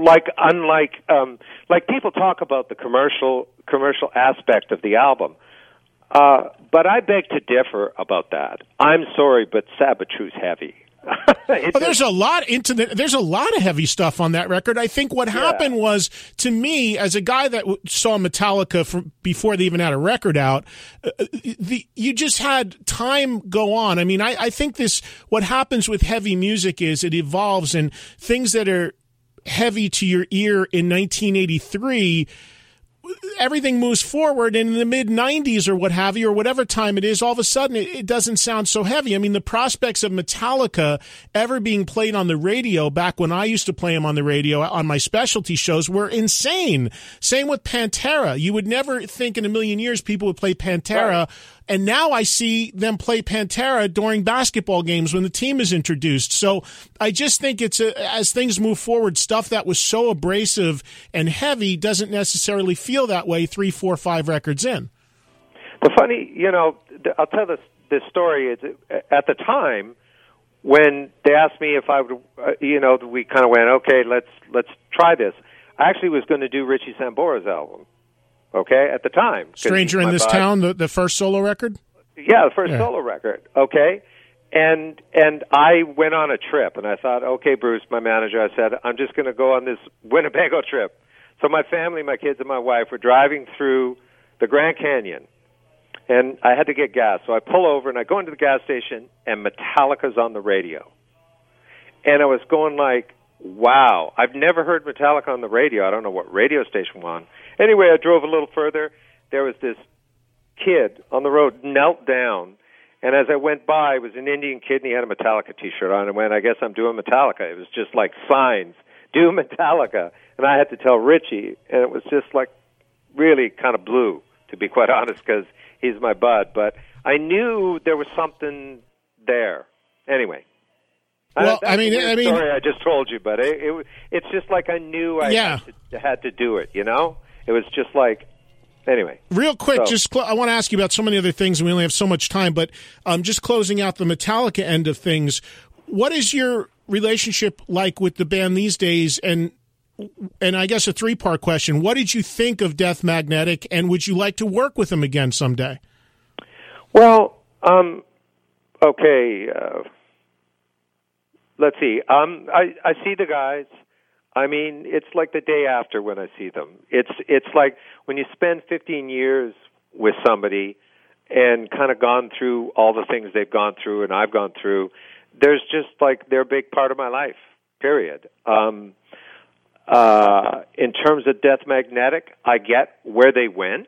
Like people talk about the commercial aspect of the album, but I beg to differ about that. I'm sorry, but Sad But True's heavy. There's a lot of heavy stuff on that record. I think what happened was, to me, as a guy that saw Metallica before they even had a record out, you just had time go on. I mean, I think what happens with heavy music is it evolves, and things that are heavy to your ear in 1983, everything moves forward, and in the mid-90s or what have you, or whatever time it is, all of a sudden it doesn't sound so heavy. I mean, the prospects of Metallica ever being played on the radio back when I used to play them on the radio on my specialty shows were insane. Same with Pantera. You would never think in a million years people would play Pantera. Right. And now I see them play Pantera during basketball games when the team is introduced. So I just think as things move forward, stuff that was so abrasive and heavy doesn't necessarily feel that way 3, 4, 5 records in. The funny, I'll tell this story. Is at the time when they asked me if I would, we kind of went, okay, let's try this. I actually was going to do Richie Sambora's album. Okay, at the time. Stranger in This Town, the first solo record? Yeah, the first solo record. Okay. And I went on a trip, and I thought, okay, Bruce, my manager, I said, I'm just going to go on this Winnebago trip. So my family, my kids, and my wife were driving through the Grand Canyon, and I had to get gas. So I pull over, and I go into the gas station, and Metallica's on the radio. And I was going like, wow, I've never heard Metallica on the radio. I don't know what radio station we're on. Anyway, I drove a little further. There was this kid on the road, knelt down, And as I went by, it was an Indian kid, and he had a Metallica T-shirt on, and went, I guess I'm doing Metallica. It was just like signs, do Metallica. And I had to tell Richie, and it was just like really kind of blue, to be quite honest, because he's my bud. But I knew there was something there. Anyway. Well, I mean, sorry, I just told you, but it's just like I knew I had to do it. You know, it was just like, anyway. Real quick, I want to ask you about so many other things, and we only have so much time. But just closing out the Metallica end of things, what is your relationship like with the band these days? And I guess a 3-part question: what did you think of Death Magnetic, and would you like to work with them again someday? Well, okay. Let's see. I see the guys. I mean, it's like the day after when I see them. It's like when you spend 15 years with somebody and kind of gone through all the things they've gone through and I've gone through. There's just like they're a big part of my life. Period. In terms of Death Magnetic, I get where they went.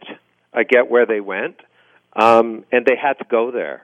And they had to go there.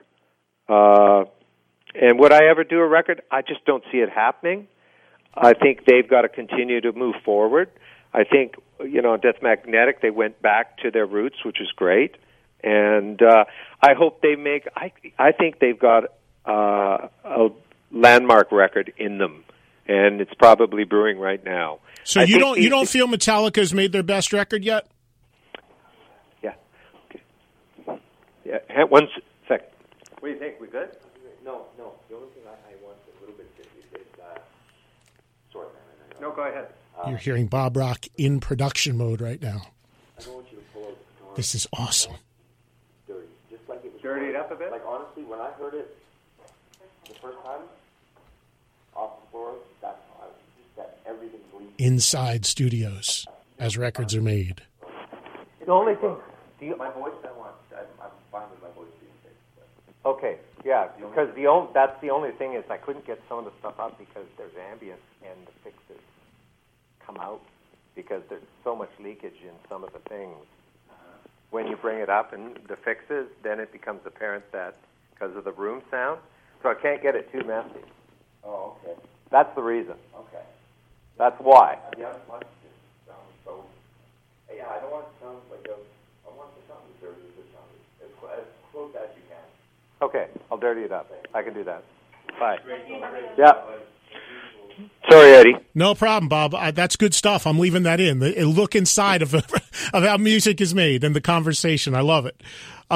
And would I ever do a record? I just don't see it happening. I think they've got to continue to move forward. I think, Death Magnetic, they went back to their roots, which is great. And I hope they make, I think they've got a landmark record in them. And it's probably brewing right now. So you don't feel Metallica's made their best record yet? Yeah. Okay. Yeah. 1 second. What do you think? We good? No. The only thing I want a little bit is sorry, man. No, go ahead. You're hearing Bob Rock in production mode right now. I don't want you to pull out the guitar. This is awesome. Dirty, just like it was. Dirty it up a bit. Like honestly, when I heard it the first time off the floor, that's how I just that everything bleeds. Inside studios, as records are made. The only thing. My voice, I'm fine with my voice being fixed. Okay, yeah, because that's the only thing is I couldn't get some of the stuff out because there's ambient and the fixes come out because there's so much leakage in some of the things. When you bring it up and the fixes, then it becomes apparent that because of the room sound, so I can't get it too messy. Oh, okay. That's the reason. Okay. That's why. Yeah, I want it to sound so. Yeah, I don't want it to sound like I want it to sound as dirty as it sounds, as close as you can. Okay, I'll dirty it up. I can do that. Bye. Yeah. Sorry, Eddie. No problem, Bob. That's good stuff. I'm leaving that in. The look inside of how music is made and the conversation. I love it.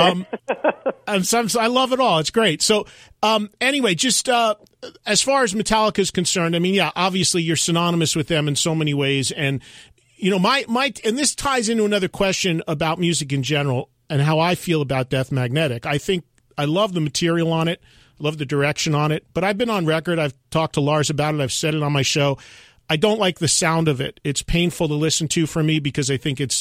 I love it all. It's great. So anyway, just as far as Metallica is concerned, I mean, yeah, obviously you're synonymous with them in so many ways. And, and this ties into another question about music in general and how I feel about Death Magnetic. I love the material on it. Love the direction on it, but I've been on record. I've talked to Lars about it. I've said it on my show. I don't like the sound of it. It's painful to listen to for me because I think it's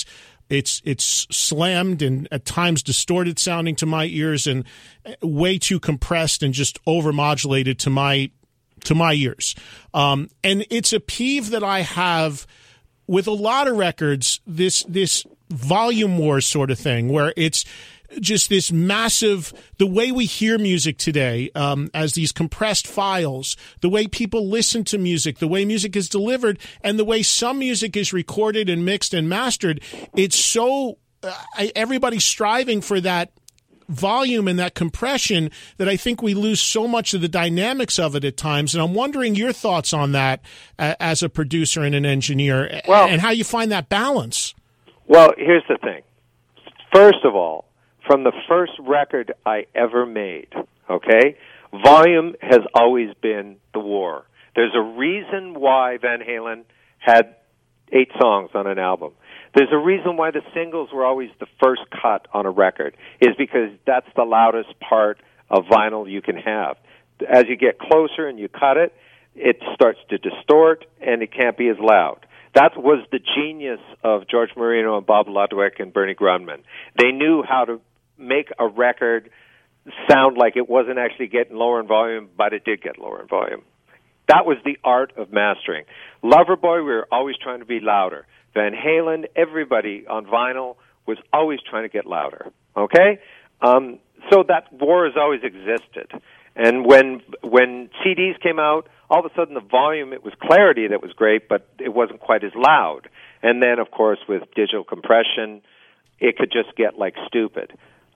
slammed and at times distorted sounding to my ears and way too compressed and just overmodulated to my ears. And it's a peeve that I have with a lot of records. This volume war sort of thing where it's just this massive, the way we hear music today, as these compressed files, the way people listen to music, the way music is delivered, and the way some music is recorded and mixed and mastered, it's so, everybody's striving for that volume and that compression that I think we lose so much of the dynamics of it at times. And I'm wondering your thoughts on that as a producer and an engineer, and how you find that balance. Well, here's the thing. First of all, from the first record I ever made, okay, volume has always been the war. There's a reason why Van Halen had 8 songs on an album. There's a reason why the singles were always the first cut on a record, is because that's the loudest part of vinyl you can have. As you get closer and you cut it, it starts to distort and it can't be as loud. That was the genius of George Marino and Bob Ludwig and Bernie Grundman. They knew how to make a record sound like it wasn't actually getting lower in volume, but it did get lower in volume. That was the art of mastering. Loverboy, we were always trying to be louder. Van Halen, everybody on vinyl was always trying to get louder. Okay? so that war has always existed. And when CDs came out, all of a sudden the volume, it was clarity that was great, but it wasn't quite as loud. And then, of course, with digital compression, it could just get like stupid.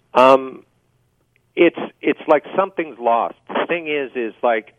It's like something's lost. The thing is like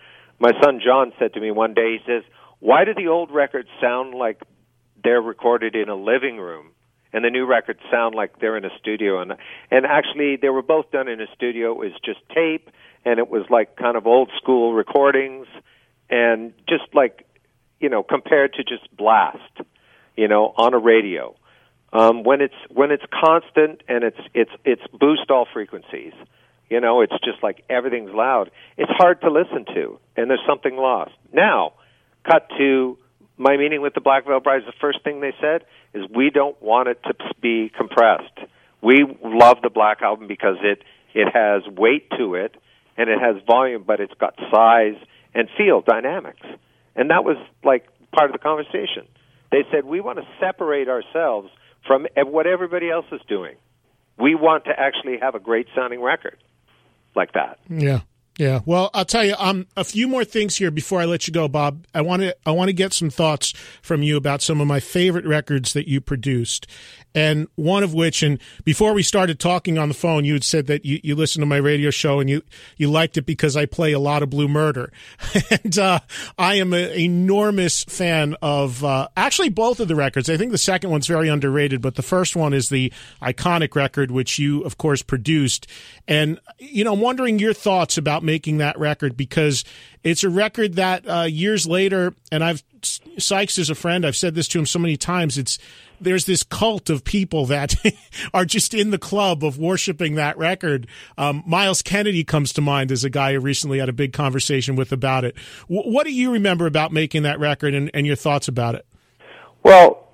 my son John said to me one day, he says, why do the old records sound like they're recorded in a living room and the new records sound like they're in a studio? And actually, they were both done in a studio. It was just tape, and it was like kind of old school recordings, and just like, you know, compared to just blast, you know, on a radio. When it's constant and it's boost all frequencies, you know, it's just like everything's loud. It's hard to listen to, and there's something lost. Now, cut to my meeting with the Black Veil Brides. The first thing they said is, we don't want it to be compressed. We love the Black Album because it has weight to it, and it has volume, but it's got size and feel, dynamics. And that was like part of the conversation. They said, we want to separate ourselves from what everybody else is doing. We want to actually have a great sounding record like that. Yeah. Yeah. Well, I'll tell you, a few more things here before I let you go, Bob. I want to get some thoughts from you about some of my favorite records that you produced. And one of which, and before we started talking on the phone, you had said that you listened to my radio show and you liked it because I play a lot of Blue Murder. And I am an enormous fan of actually both of the records. I think the second one's very underrated, but the first one is the iconic record, which you, of course, produced. And, you know, I'm wondering your thoughts about making that record, because it's a record that years later, and Sykes is a friend, I've said this to him so many times, there's this cult of people that are just in the club of worshiping that record. Miles Kennedy comes to mind as a guy I recently had a big conversation with about it. What do you remember about making that record and your thoughts about it? Well,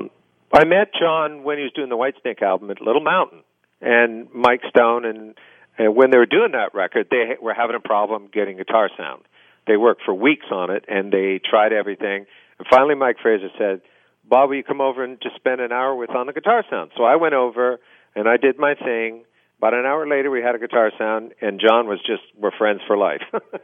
I met John when he was doing the Whitesnake album at Little Mountain, and Mike Stone, and when they were doing that record, they were having a problem getting guitar sound. They worked for weeks on it, and they tried everything. And finally, Mike Fraser said, Bob, will you come over and just spend an hour on the guitar sound? So I went over, and I did my thing. About an hour later, we had a guitar sound, and John we're friends for life.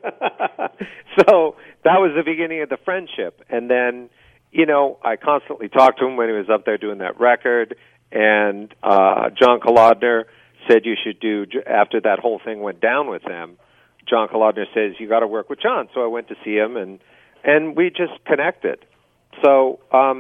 So that was the beginning of the friendship. And then, you know, I constantly talked to him when he was up there doing that record, and John Kolodner said you should do, after that whole thing went down with them, John Kolodner says, you got to work with John. So I went to see him, and we just connected. So,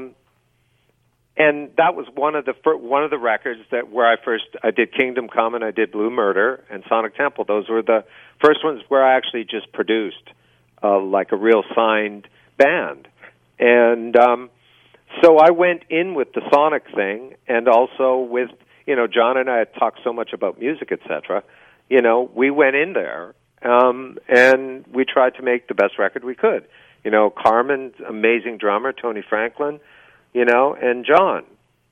and that was one of the records where I did Kingdom Come, and I did Blue Murder and Sonic Temple. Those were the first ones where I actually just produced like a real signed band. And so I went in with the Sonic thing, and also with, you know, John and I had talked so much about music, etc. You know, we went in there, and we tried to make the best record we could. You know, Carmen's amazing drummer, Tony Franklin, you know, and John.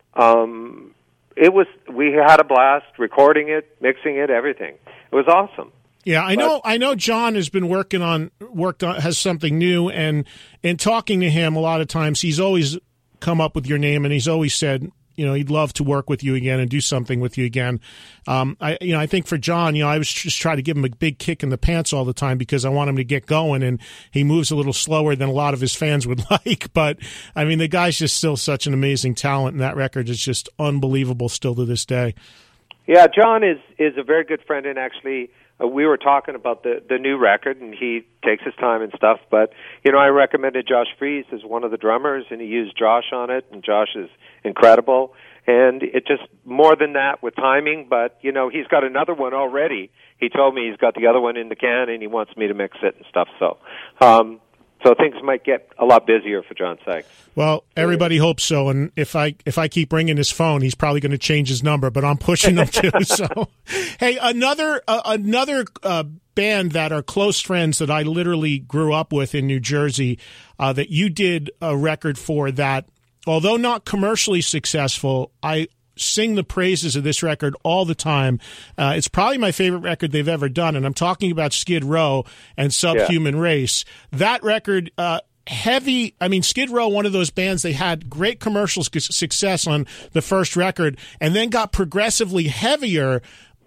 We had a blast recording it, mixing it, everything. It was awesome. Yeah, I know John has been worked on has something new, and in talking to him a lot of times he's always come up with your name, and he's always said, you know, he'd love to work with you again and do something with you again. I think for John, you know, I was just trying to give him a big kick in the pants all the time because I want him to get going, and he moves a little slower than a lot of his fans would like. But I mean, the guy's just still such an amazing talent, and that record is just unbelievable still to this day. Yeah, John is a very good friend, and actually we were talking about the new record, and he takes his time and stuff. But, you know, I recommended Josh Fries as one of the drummers, and he used Josh on it, and Josh is incredible. And it just more than that with timing, but, you know, he's got another one already. He told me he's got the other one in the can, and he wants me to mix it and stuff. So things might get a lot busier for John Sykes. Well, everybody hopes so, and if I keep ringing his phone, he's probably going to change his number, but I'm pushing him to. So, hey, another band that are close friends that I literally grew up with in New Jersey, that you did a record for that, although not commercially successful, I sing the praises of this record all the time. It's probably my favorite record they've ever done, and I'm talking about Skid Row and Subhuman Race. That record, heavy. I mean, Skid Row, one of those bands, they had great commercial success on the first record and then got progressively heavier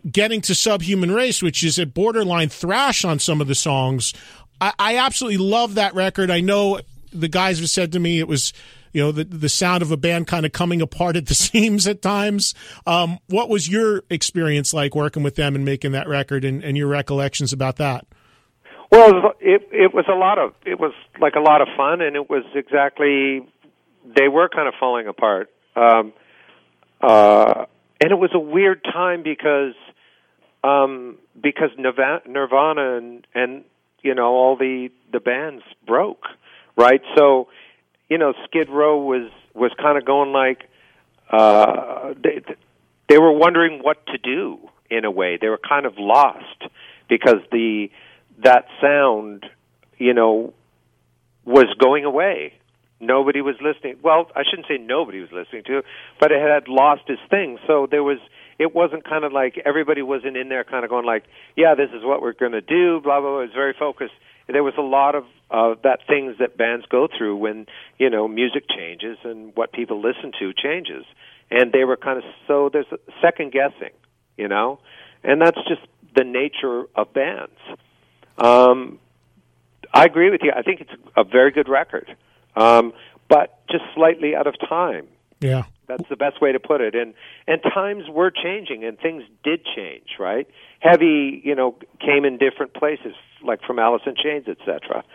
getting to Subhuman Race, which is a borderline thrash on some of the songs. I absolutely love that record. I know the guys have said to me it was, the sound of a band kind of coming apart at the seams at times. What was your experience like working with them and making that record, and your recollections about that? Well, it was a lot of fun, and it was exactly, they were kind of falling apart. And it was a weird time because Nirvana and all the bands broke, right? So, Skid Row was kind of going like, they were wondering what to do in a way. They were kind of lost because that sound, was going away. Nobody was listening. Well, I shouldn't say nobody was listening to it, but it had lost its thing. So it wasn't kind of like everybody wasn't in there kind of going like, yeah, this is what we're going to do, blah, blah, blah. It was very focused. There was a lot of that things that bands go through when, music changes and what people listen to changes. And they were kind of, so there's a second guessing, and that's just the nature of bands. I agree with you. I think it's a very good record. But just slightly out of time. Yeah. That's the best way to put it. And times were changing, and things did change, right? Heavy, came in different places, like from Alice in Chains, etc.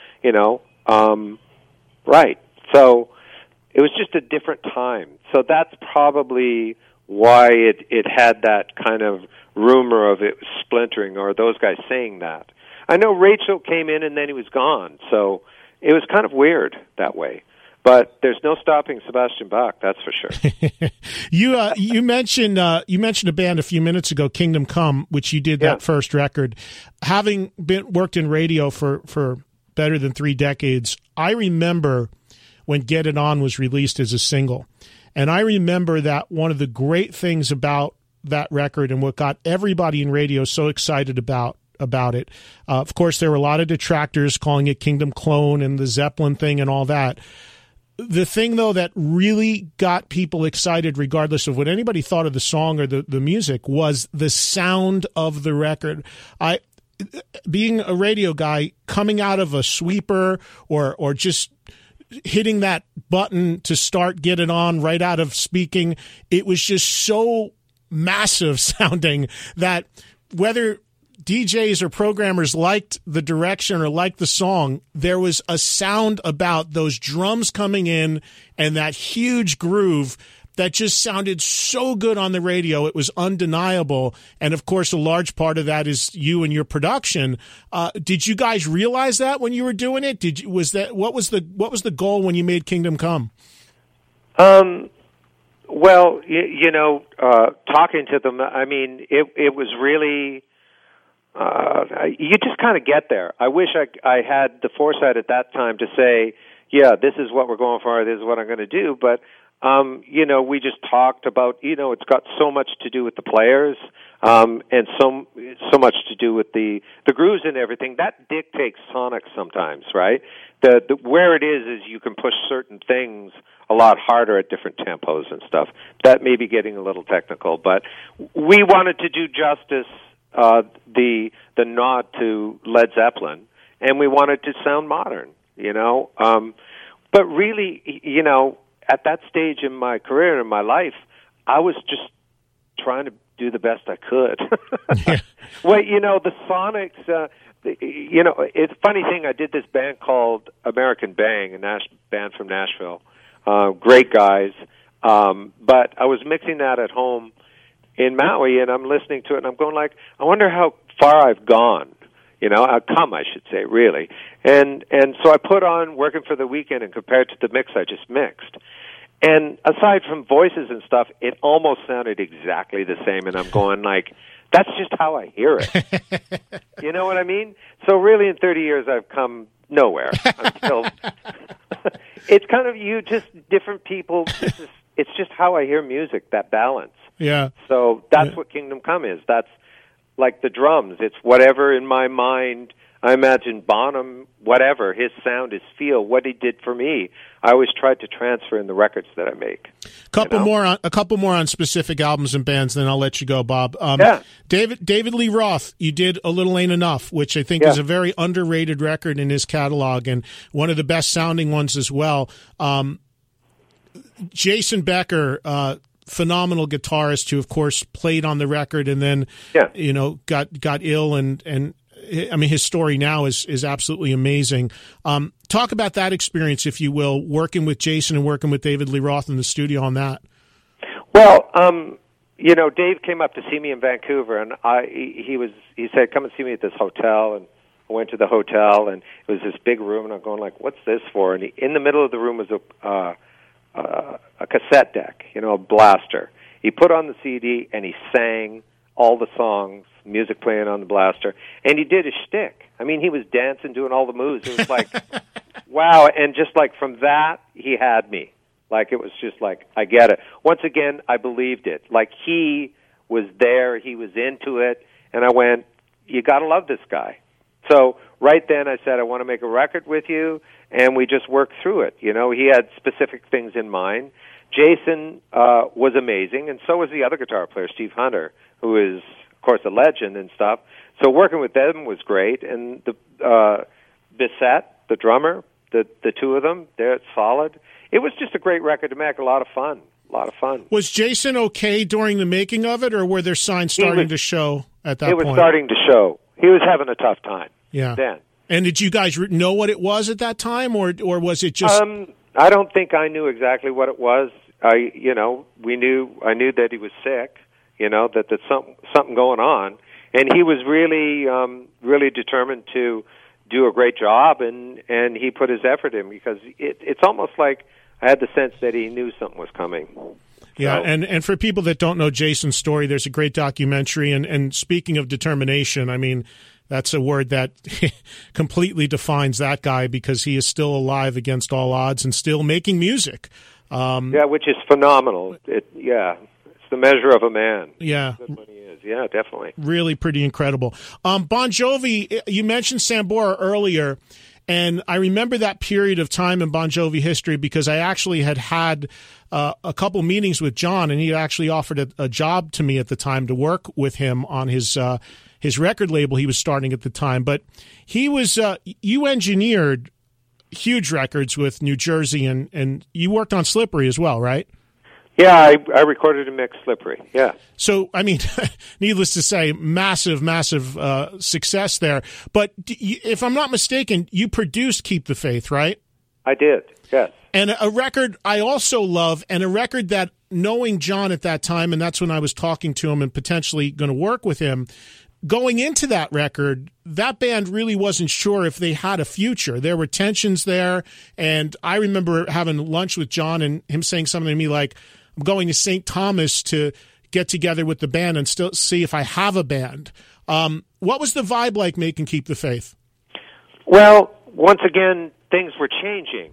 Right. So it was just a different time. So that's probably why it had that kind of rumor of it splintering, or those guys saying that. I know Rachel came in and then he was gone, so it was kind of weird that way. But there's no stopping Sebastian Bach, that's for sure. You mentioned a band a few minutes ago, Kingdom Come, which you did that first record. Having worked in radio for better than 3 decades, I remember when Get It On was released as a single. And I remember that one of the great things about that record and what got everybody in radio so excited about it. Of course, there were a lot of detractors calling it Kingdom Clone and the Zeppelin thing and all that. The thing, though, that really got people excited, regardless of what anybody thought of the song or the music, was the sound of the record. Being a radio guy, coming out of a sweeper or just hitting that button to start Get It On right out of speaking, it was just so massive sounding that whether DJs or programmers liked the direction or liked the song, there was a sound about those drums coming in and that huge groove that just sounded so good on the radio. It was undeniable. And of course, a large part of that is you and your production. Did you guys realize that when you were doing it? What was the goal when you made Kingdom Come? Well, talking to them, I mean, it was really, you just kind of get there. I wish I had the foresight at that time to say, yeah, this is what we're going for, this is what I'm going to do. But, we just talked about, it's got so much to do with the players, and so much to do with the grooves and everything. That dictates sonics sometimes, right? Where it is you can push certain things a lot harder at different tempos and stuff. That may be getting a little technical, but we wanted to do justice the nod to Led Zeppelin, and we wanted to sound modern, But really, at that stage in my career and in my life, I was just trying to do the best I could. Well, the Sonics, it's a funny thing. I did this band called American Bang, a band from Nashville. Great guys. But I was mixing that at home in Maui, and I'm listening to it, and I'm going like, I wonder how far I've gone. I should say, really. And so I put on Working for the Weekend and compared to the mix I just mixed. And aside from voices and stuff, it almost sounded exactly the same, and I'm going like, that's just how I hear it. You know what I mean? So really in 30 years I've come nowhere. I'm still it's kind of different people. It's just how I hear music, that balance. Yeah. So that's what Kingdom Come is. That's like the drums. It's whatever in my mind I imagine Bonham, whatever, his sound, his feel, what he did for me, I always tried to transfer in the records that I make. A couple more on specific albums and bands, then I'll let you go, Bob. Yeah. David Lee Roth, you did A Little Ain't Enough, which I think is a very underrated record in his catalog and one of the best sounding ones as well. Jason Becker, phenomenal guitarist who, of course, played on the record and then, got ill and I mean, his story now is absolutely amazing. Talk about that experience, if you will, working with Jason and working with David Lee Roth in the studio on that. Well, Dave came up to see me in Vancouver, and he said, "Come and see me at this hotel." And I went to the hotel, and it was this big room, and I'm going like, "What's this for?" And in the middle of the room was a cassette deck, a blaster. He put on the CD and he sang all the songs, music playing on the blaster, and he did his shtick. I mean, he was dancing, doing all the moves. It was like, wow. And just like from that, he had me. Like, it was just like, I get it. Once again, I believed it. Like, he was there, he was into it, and I went, you got to love this guy. So right then I said, I want to make a record with you, and we just worked through it. He had specific things in mind. Jason was amazing, and so was the other guitar player, Steve Hunter, who is, of course, a legend and stuff. So working with them was great, and the Bissett, the drummer, the two of them, they're solid. It was just a great record to make, a lot of fun. Was Jason okay during the making of it, or were there signs starting to show at that point? It was starting to show. He was having a tough time then. And did you guys know what it was at that time, or was it just... I don't think I knew exactly what it was. I knew that he was sick, that there's something going on, and he was really determined to do a great job, and he put his effort in, because it's almost like I had the sense that he knew something was coming. Yeah, and for people that don't know Jason's story, there's a great documentary, and speaking of determination, I mean, that's a word that completely defines that guy, because he is still alive against all odds and still making music. Which is phenomenal. It's the measure of a man. Yeah. That's what he is. Yeah, definitely. Really pretty incredible. Bon Jovi, you mentioned Sambora earlier, and I remember that period of time in Bon Jovi history because I actually had a couple meetings with John, and he actually offered a job to me at the time to work with him on his record label he was starting at the time. But he was you engineered huge records with New Jersey, and you worked on Slippery as well, right? Yeah, I recorded and mixed Slippery, yeah. So, I mean, needless to say, massive success there. But if I'm not mistaken, you produced Keep the Faith, right? I did, yes. And a record I also love, and a record that, knowing John at that time, and that's when I was talking to him and potentially going to work with him, going into that record, that band really wasn't sure if they had a future. There were tensions there, and I remember having lunch with John and him saying something to me like, I'm going to St. Thomas to get together with the band and still see if I have a band. What was the vibe like making Keep the Faith? Well, once again, things were changing.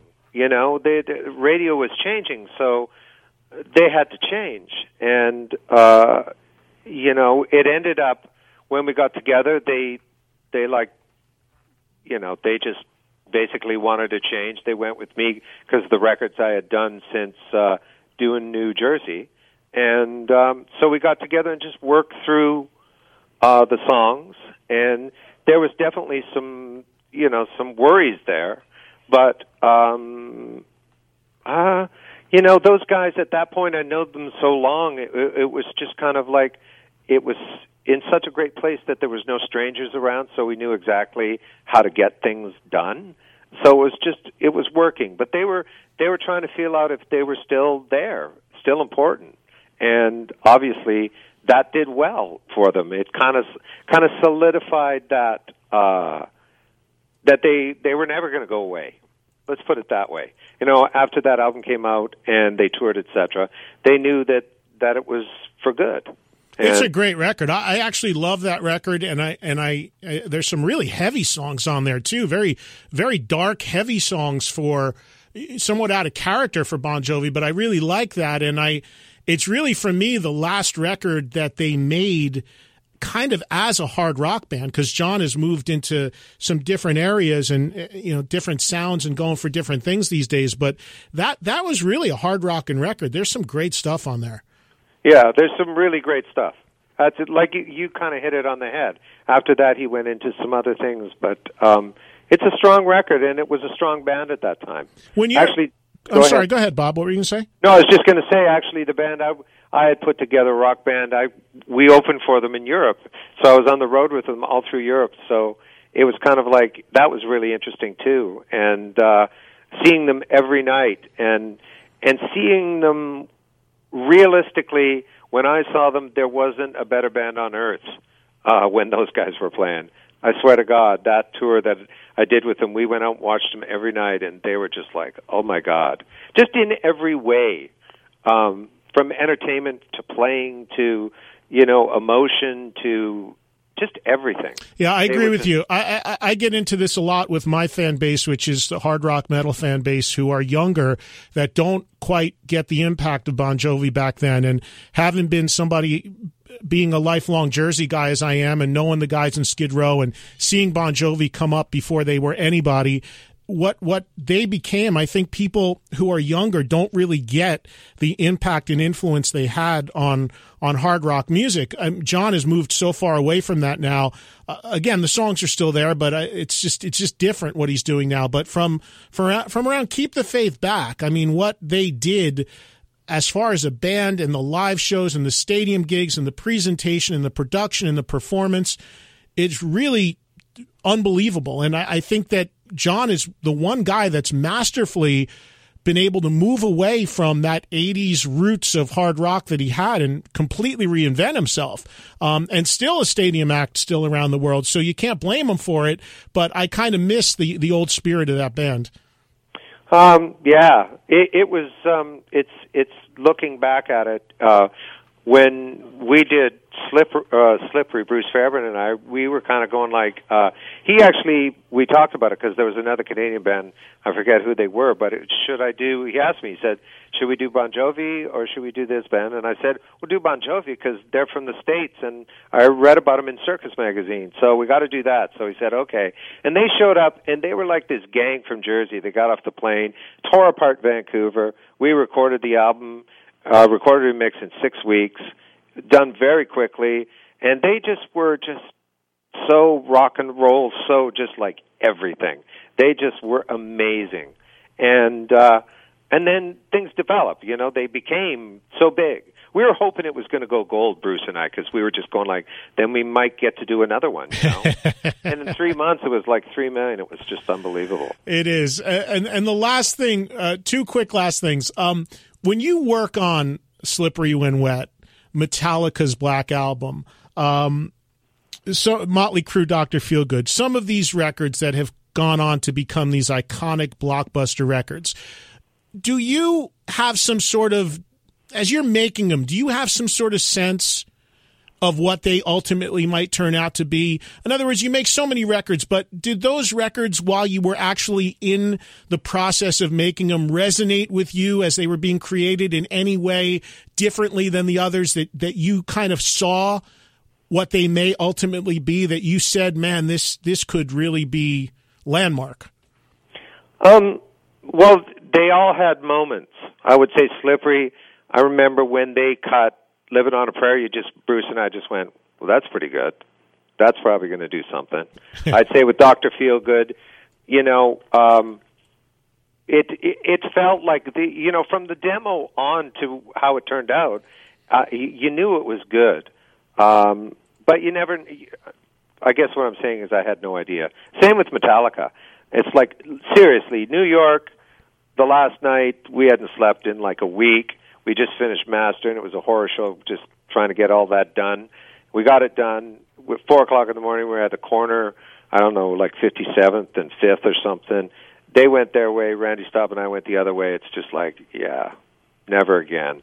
The radio was changing, so they had to change. And, it ended up, when we got together, they just basically wanted to change. They went with me because of the records I had done since doing New Jersey. And so we got together and just worked through the songs. And there was definitely some worries there. But, those guys at that point, I know them so long, it was just kind of like, it was in such a great place that there was no strangers around, so we knew exactly how to get things done. So it was working. But they were trying to feel out if they were still there, still important. And obviously that did well for them. It kind of solidified that they were never going to go away. Let's put it that way. After that album came out and they toured, etc., they knew that it was for good. It's a great record. I actually love that record, and I there's some really heavy songs on there too. Very, very dark, heavy songs for somewhat out of character for Bon Jovi, but I really like that. And it's really, for me, the last record that they made kind of as a hard rock band, because John has moved into some different areas and, different sounds and going for different things these days. But that was really a hard rockin' record. There's some great stuff on there. Yeah, there's some really great stuff. That's it. Like you kind of hit it on the head. After that, he went into some other things, but it's a strong record, and it was a strong band at that time. When you actually, go ahead, Bob. What were you going to say? No, I was just going to say, actually, the band I had put together, a rock band. We opened for them in Europe, so I was on the road with them all through Europe. So it was kind of like that was really interesting too, and seeing them every night and seeing them realistically. When I saw them, there wasn't a better band on earth when those guys were playing. I swear to God, that tour that I did with them, we went out and watched them every night, and they were just like, oh, my God. Just in every way, from entertainment to playing to, emotion to just everything. Yeah, I agree with you. I get into this a lot with my fan base, which is the hard rock metal fan base, who are younger, that don't quite get the impact of Bon Jovi back then, and having been somebody being a lifelong Jersey guy as I am and knowing the guys in Skid Row and seeing Bon Jovi come up before they were anybody, what they became, I think people who are younger don't really get the impact and influence they had on hard rock music. John has moved so far away from that now. Again, the songs are still there, but it's just different what he's doing now. But from around Keep the Faith back, I mean, what they did as far as a band and the live shows and the stadium gigs and the presentation and the production and the performance, it's really unbelievable. And I think that John is the one guy that's masterfully been able to move away from that 80s roots of hard rock that he had and completely reinvent himself. And still a stadium act still around the world. So you can't blame him for it, but I kind of miss the old spirit of that band. Yeah, it was, it's looking back at it, when we did Slippery, Bruce Fairbairn and I, we were kind of going like, we talked about it because there was another Canadian band, I forget who they were, but he asked me, he said, should we do Bon Jovi or should we do this band? And I said, we'll do Bon Jovi because they're from the States and I read about them in Circus Magazine, so we got to do that. So he said, okay. And they showed up and they were like this gang from Jersey. They got off the plane, tore apart Vancouver. We recorded the album, recorded a mix in 6 weeks, done very quickly, and they were so rock and roll, so just like everything. They just were amazing. And then things developed, they became so big. We were hoping it was going to go gold, Bruce and I, because we were just going like, then we might get to do another one, And in 3 months, it was like 3 million. It was just unbelievable. It is. And the last thing, two quick last things. When you work on Slippery When Wet, Metallica's Black Album, so Motley Crue, Dr. Feelgood, some of these records that have gone on to become these iconic blockbuster records, do you have some sort of, as you're making them, do you have some sort of sense of what they ultimately might turn out to be? In other words, you make so many records, but did those records, while you were actually in the process of making them, resonate with you as they were being created in any way differently than the others, that you kind of saw what they may ultimately be, that you said, man, this could really be landmark? Well, they all had moments. I would say Slippery, I remember when they cut Living on a Prayer, Bruce and I just went, well, that's pretty good. That's probably going to do something. I'd say with Dr. Feelgood, it felt like from the demo on to how it turned out, you knew it was good. But you never, I guess what I'm saying is I had no idea. Same with Metallica. It's like, seriously, New York, the last night, we hadn't slept in like a week. We just finished mastering. It was a horror show, just trying to get all that done. We got it done. At 4 o'clock in the morning, we were at the corner, I don't know, like 57th and 5th or something. They went their way. Randy Staub and I went the other way. It's just like, yeah, never again.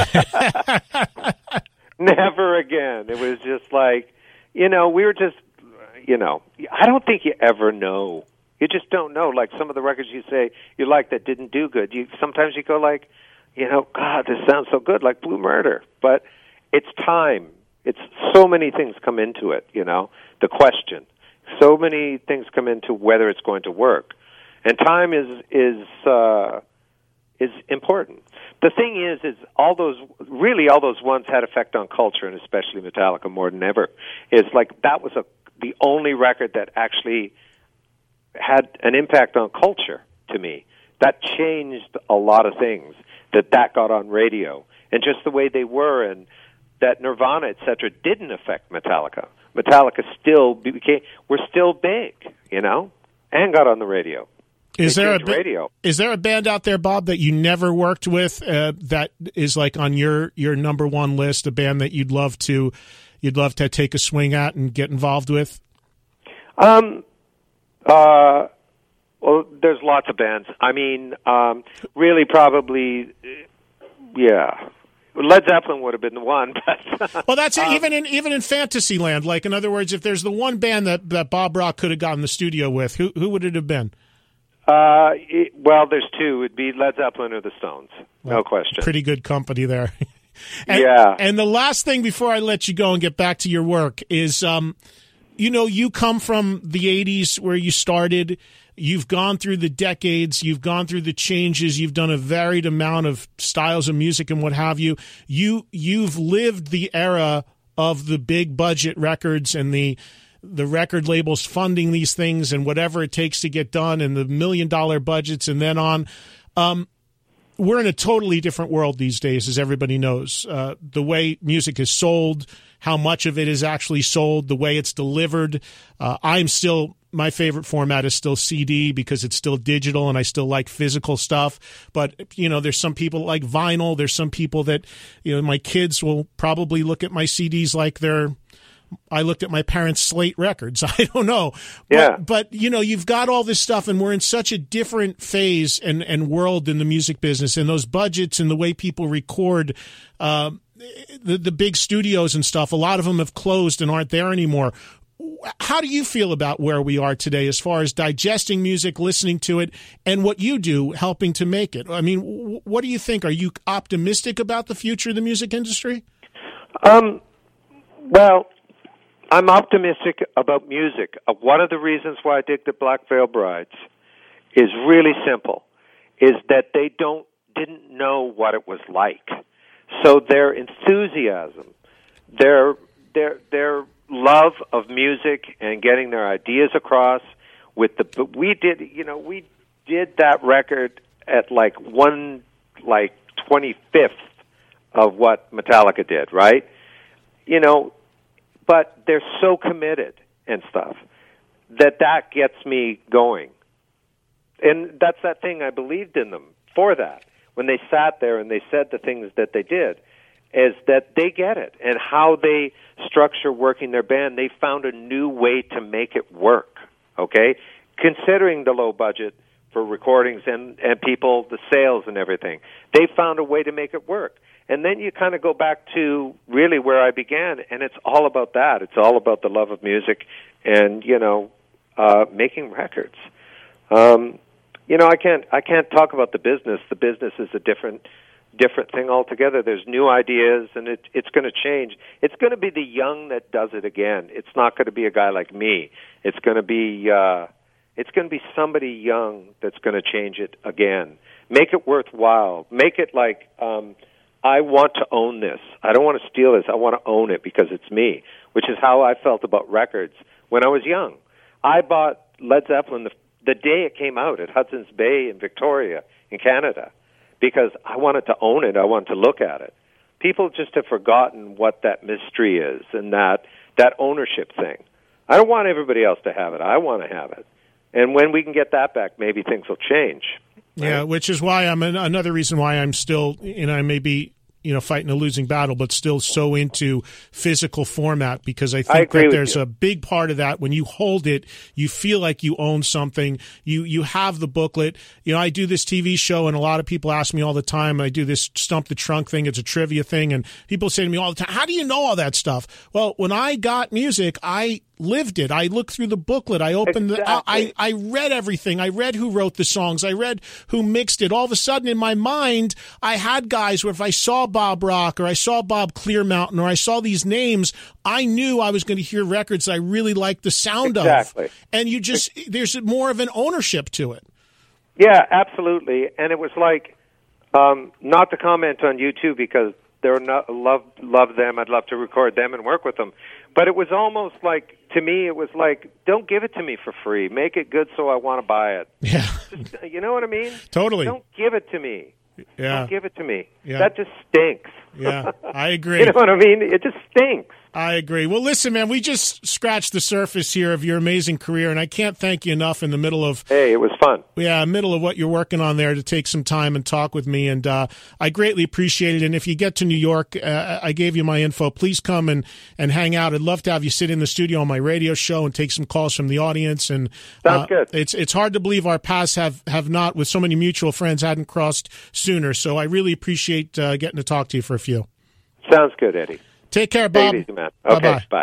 Never again. It was just like, we were just, I don't think you ever know. You just don't know. Like some of the records you say you like that didn't do good. Sometimes you go like, God, this sounds so good, like Blue Murder. But it's time. It's so many things come into it, the question. So many things come into whether it's going to work. And time is important. The thing is all those ones had effect on culture, and especially Metallica more than ever. It's like that was the only record that actually had an impact on culture to me. That changed a lot of things, that got on radio, and just the way they were, and that Nirvana, etc., didn't affect Metallica. Metallica we're still big, and got on the radio. Is there a band out there, Bob, that you never worked with that is like on your number one list, a band that you'd love to take a swing at and get involved with? Well, there's lots of bands. I mean, really, probably, yeah. Led Zeppelin would have been the one, but well, that's it. Even in Fantasyland. Like, in other words, if there's the one band that Bob Rock could have gotten in the studio with, who would it have been? Well, there's two. It'd be Led Zeppelin or the Stones, no question. Pretty good company there. Yeah. And the last thing before I let you go and get back to your work is, you come from the 80s where you started. You've gone through the decades. You've gone through the changes. You've done a varied amount of styles of music and what have you. You've lived the era of the big budget records and the record labels funding these things and whatever it takes to get done and the $1 million budgets and then on. We're in a totally different world these days, as everybody knows. The way music is sold, how much of it is actually sold, the way it's delivered. My favorite format is still CD because it's still digital and I still like physical stuff. But, there's some people that like vinyl. There's some people that, my kids will probably look at my CDs like I looked at my parents' Slate records. I don't know. Yeah. But you've got all this stuff, and we're in such a different phase and world in the music business, and those budgets and the way people record, the big studios and stuff, a lot of them have closed and aren't there anymore. How do you feel about where we are today as far as digesting music, listening to it, and what you do helping to make it? I mean, what do you think? Are you optimistic about the future of the music industry? Well, I'm optimistic about music. One of the reasons why I dig the Black Veil Brides is really simple, is that they didn't know what it was like. So their enthusiasm, their love of music and getting their ideas across we did that record at 1/25th of what Metallica did, right? But they're so committed and stuff that gets me going. And that's that thing, I believed in them for that. When they sat there and they said the things that they did, is that they get it. And how they structure working their band, they found a new way to make it work, okay? Considering the low budget for recordings and people, the sales and everything, they found a way to make it work. And then you kind of go back to really where I began, and it's all about that. It's all about the love of music and, making records. I can't talk about the business. The business is a different thing altogether. There's new ideas, and it's going to change. It's going to be the young that does it again. It's not going to be a guy like me. It's going to be somebody young that's going to change it again. Make it worthwhile. Make it like I want to own this. I don't want to steal this. I want to own it because it's me, which is how I felt about records when I was young. I bought Led Zeppelin the day it came out at Hudson's Bay in Victoria in Canada because I wanted to own it. I wanted to look at it. People just have forgotten what that mystery is and that ownership thing. I don't want everybody else to have it. I want to have it. And when we can get that back, maybe things will change. Right? Yeah, which is why another reason why I'm still, I may be, fighting a losing battle, but still so into physical format because I think that there's a big part of that. When you hold it, you feel like you own something. You have the booklet. I do this TV show, and a lot of people ask me all the time. I do this Stump the Trunk thing. It's a trivia thing, and people say to me all the time, "How do you know all that stuff?" Well, when I got music, I lived it. I looked through the booklet. I opened I read everything. I read who wrote the songs. I read who mixed it. All of a sudden in my mind, I had guys where if I saw Bob Rock or I saw Bob Clearmountain or I saw these names, I knew I was going to hear records I really liked the sound Exactly. of. And you just, there's more of an ownership to it. Yeah, absolutely. And it was like, not to comment on U2 because love them. I'd love to record them and work with them. But it was almost like, to me, it was like, don't give it to me for free. Make it good so I want to buy it. Yeah. You know what I mean? Totally. Don't give it to me. Yeah. Don't give it to me. Yeah. That just stinks. Yeah, I agree. You know what I mean? It just stinks. I agree. Well, listen, man, we just scratched the surface here of your amazing career, and I can't thank you enough in the middle of... Hey, it was fun. Yeah, middle of what you're working on there to take some time and talk with me, and I greatly appreciate it. And if you get to New York, I gave you my info. Please come and hang out. I'd love to have you sit in the studio on my radio show and take some calls from the audience. And sounds good. It's hard to believe our paths have not, with so many mutual friends, hadn't crossed sooner. So I really appreciate getting to talk to you for a few. Sounds good, Eddie. Take care, Bob. Take it easy, man. Okay, bye.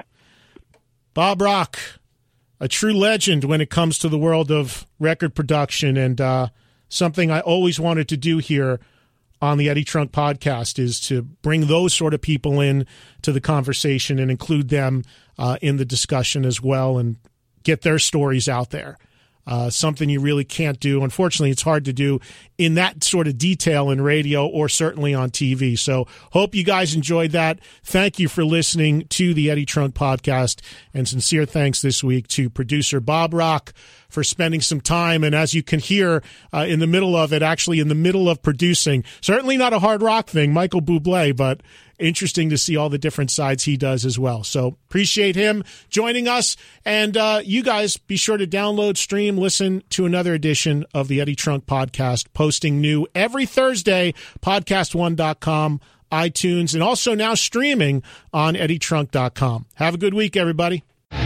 Bob Rock, a true legend when it comes to the world of record production, and something I always wanted to do here on the Eddie Trunk podcast is to bring those sort of people in to the conversation and include them in the discussion as well and get their stories out there. Something you really can't do. Unfortunately, it's hard to do in that sort of detail in radio or certainly on TV. So hope you guys enjoyed that. Thank you for listening to the Eddie Trunk podcast, and sincere thanks this week to producer Bob Rock for spending some time. And as you can hear in the middle of it, actually in the middle of producing, certainly not a hard rock thing, Michael Bublé, but interesting to see all the different sides he does as well. So appreciate him joining us. And you guys be sure to download, stream, listen to another edition of the Eddie Trunk podcast, posting new every Thursday, podcast1.com, iTunes, and also now streaming on eddietrunk.com. Have a good week, everybody.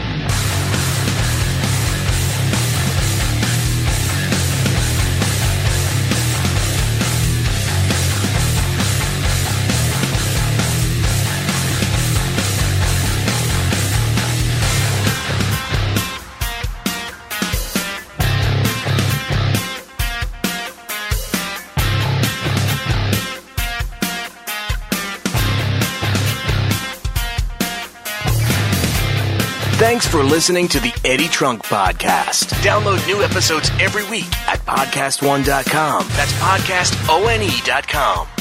Thanks for listening to the Eddie Trunk Podcast. Download new episodes every week at podcastone.com. That's podcastone.com.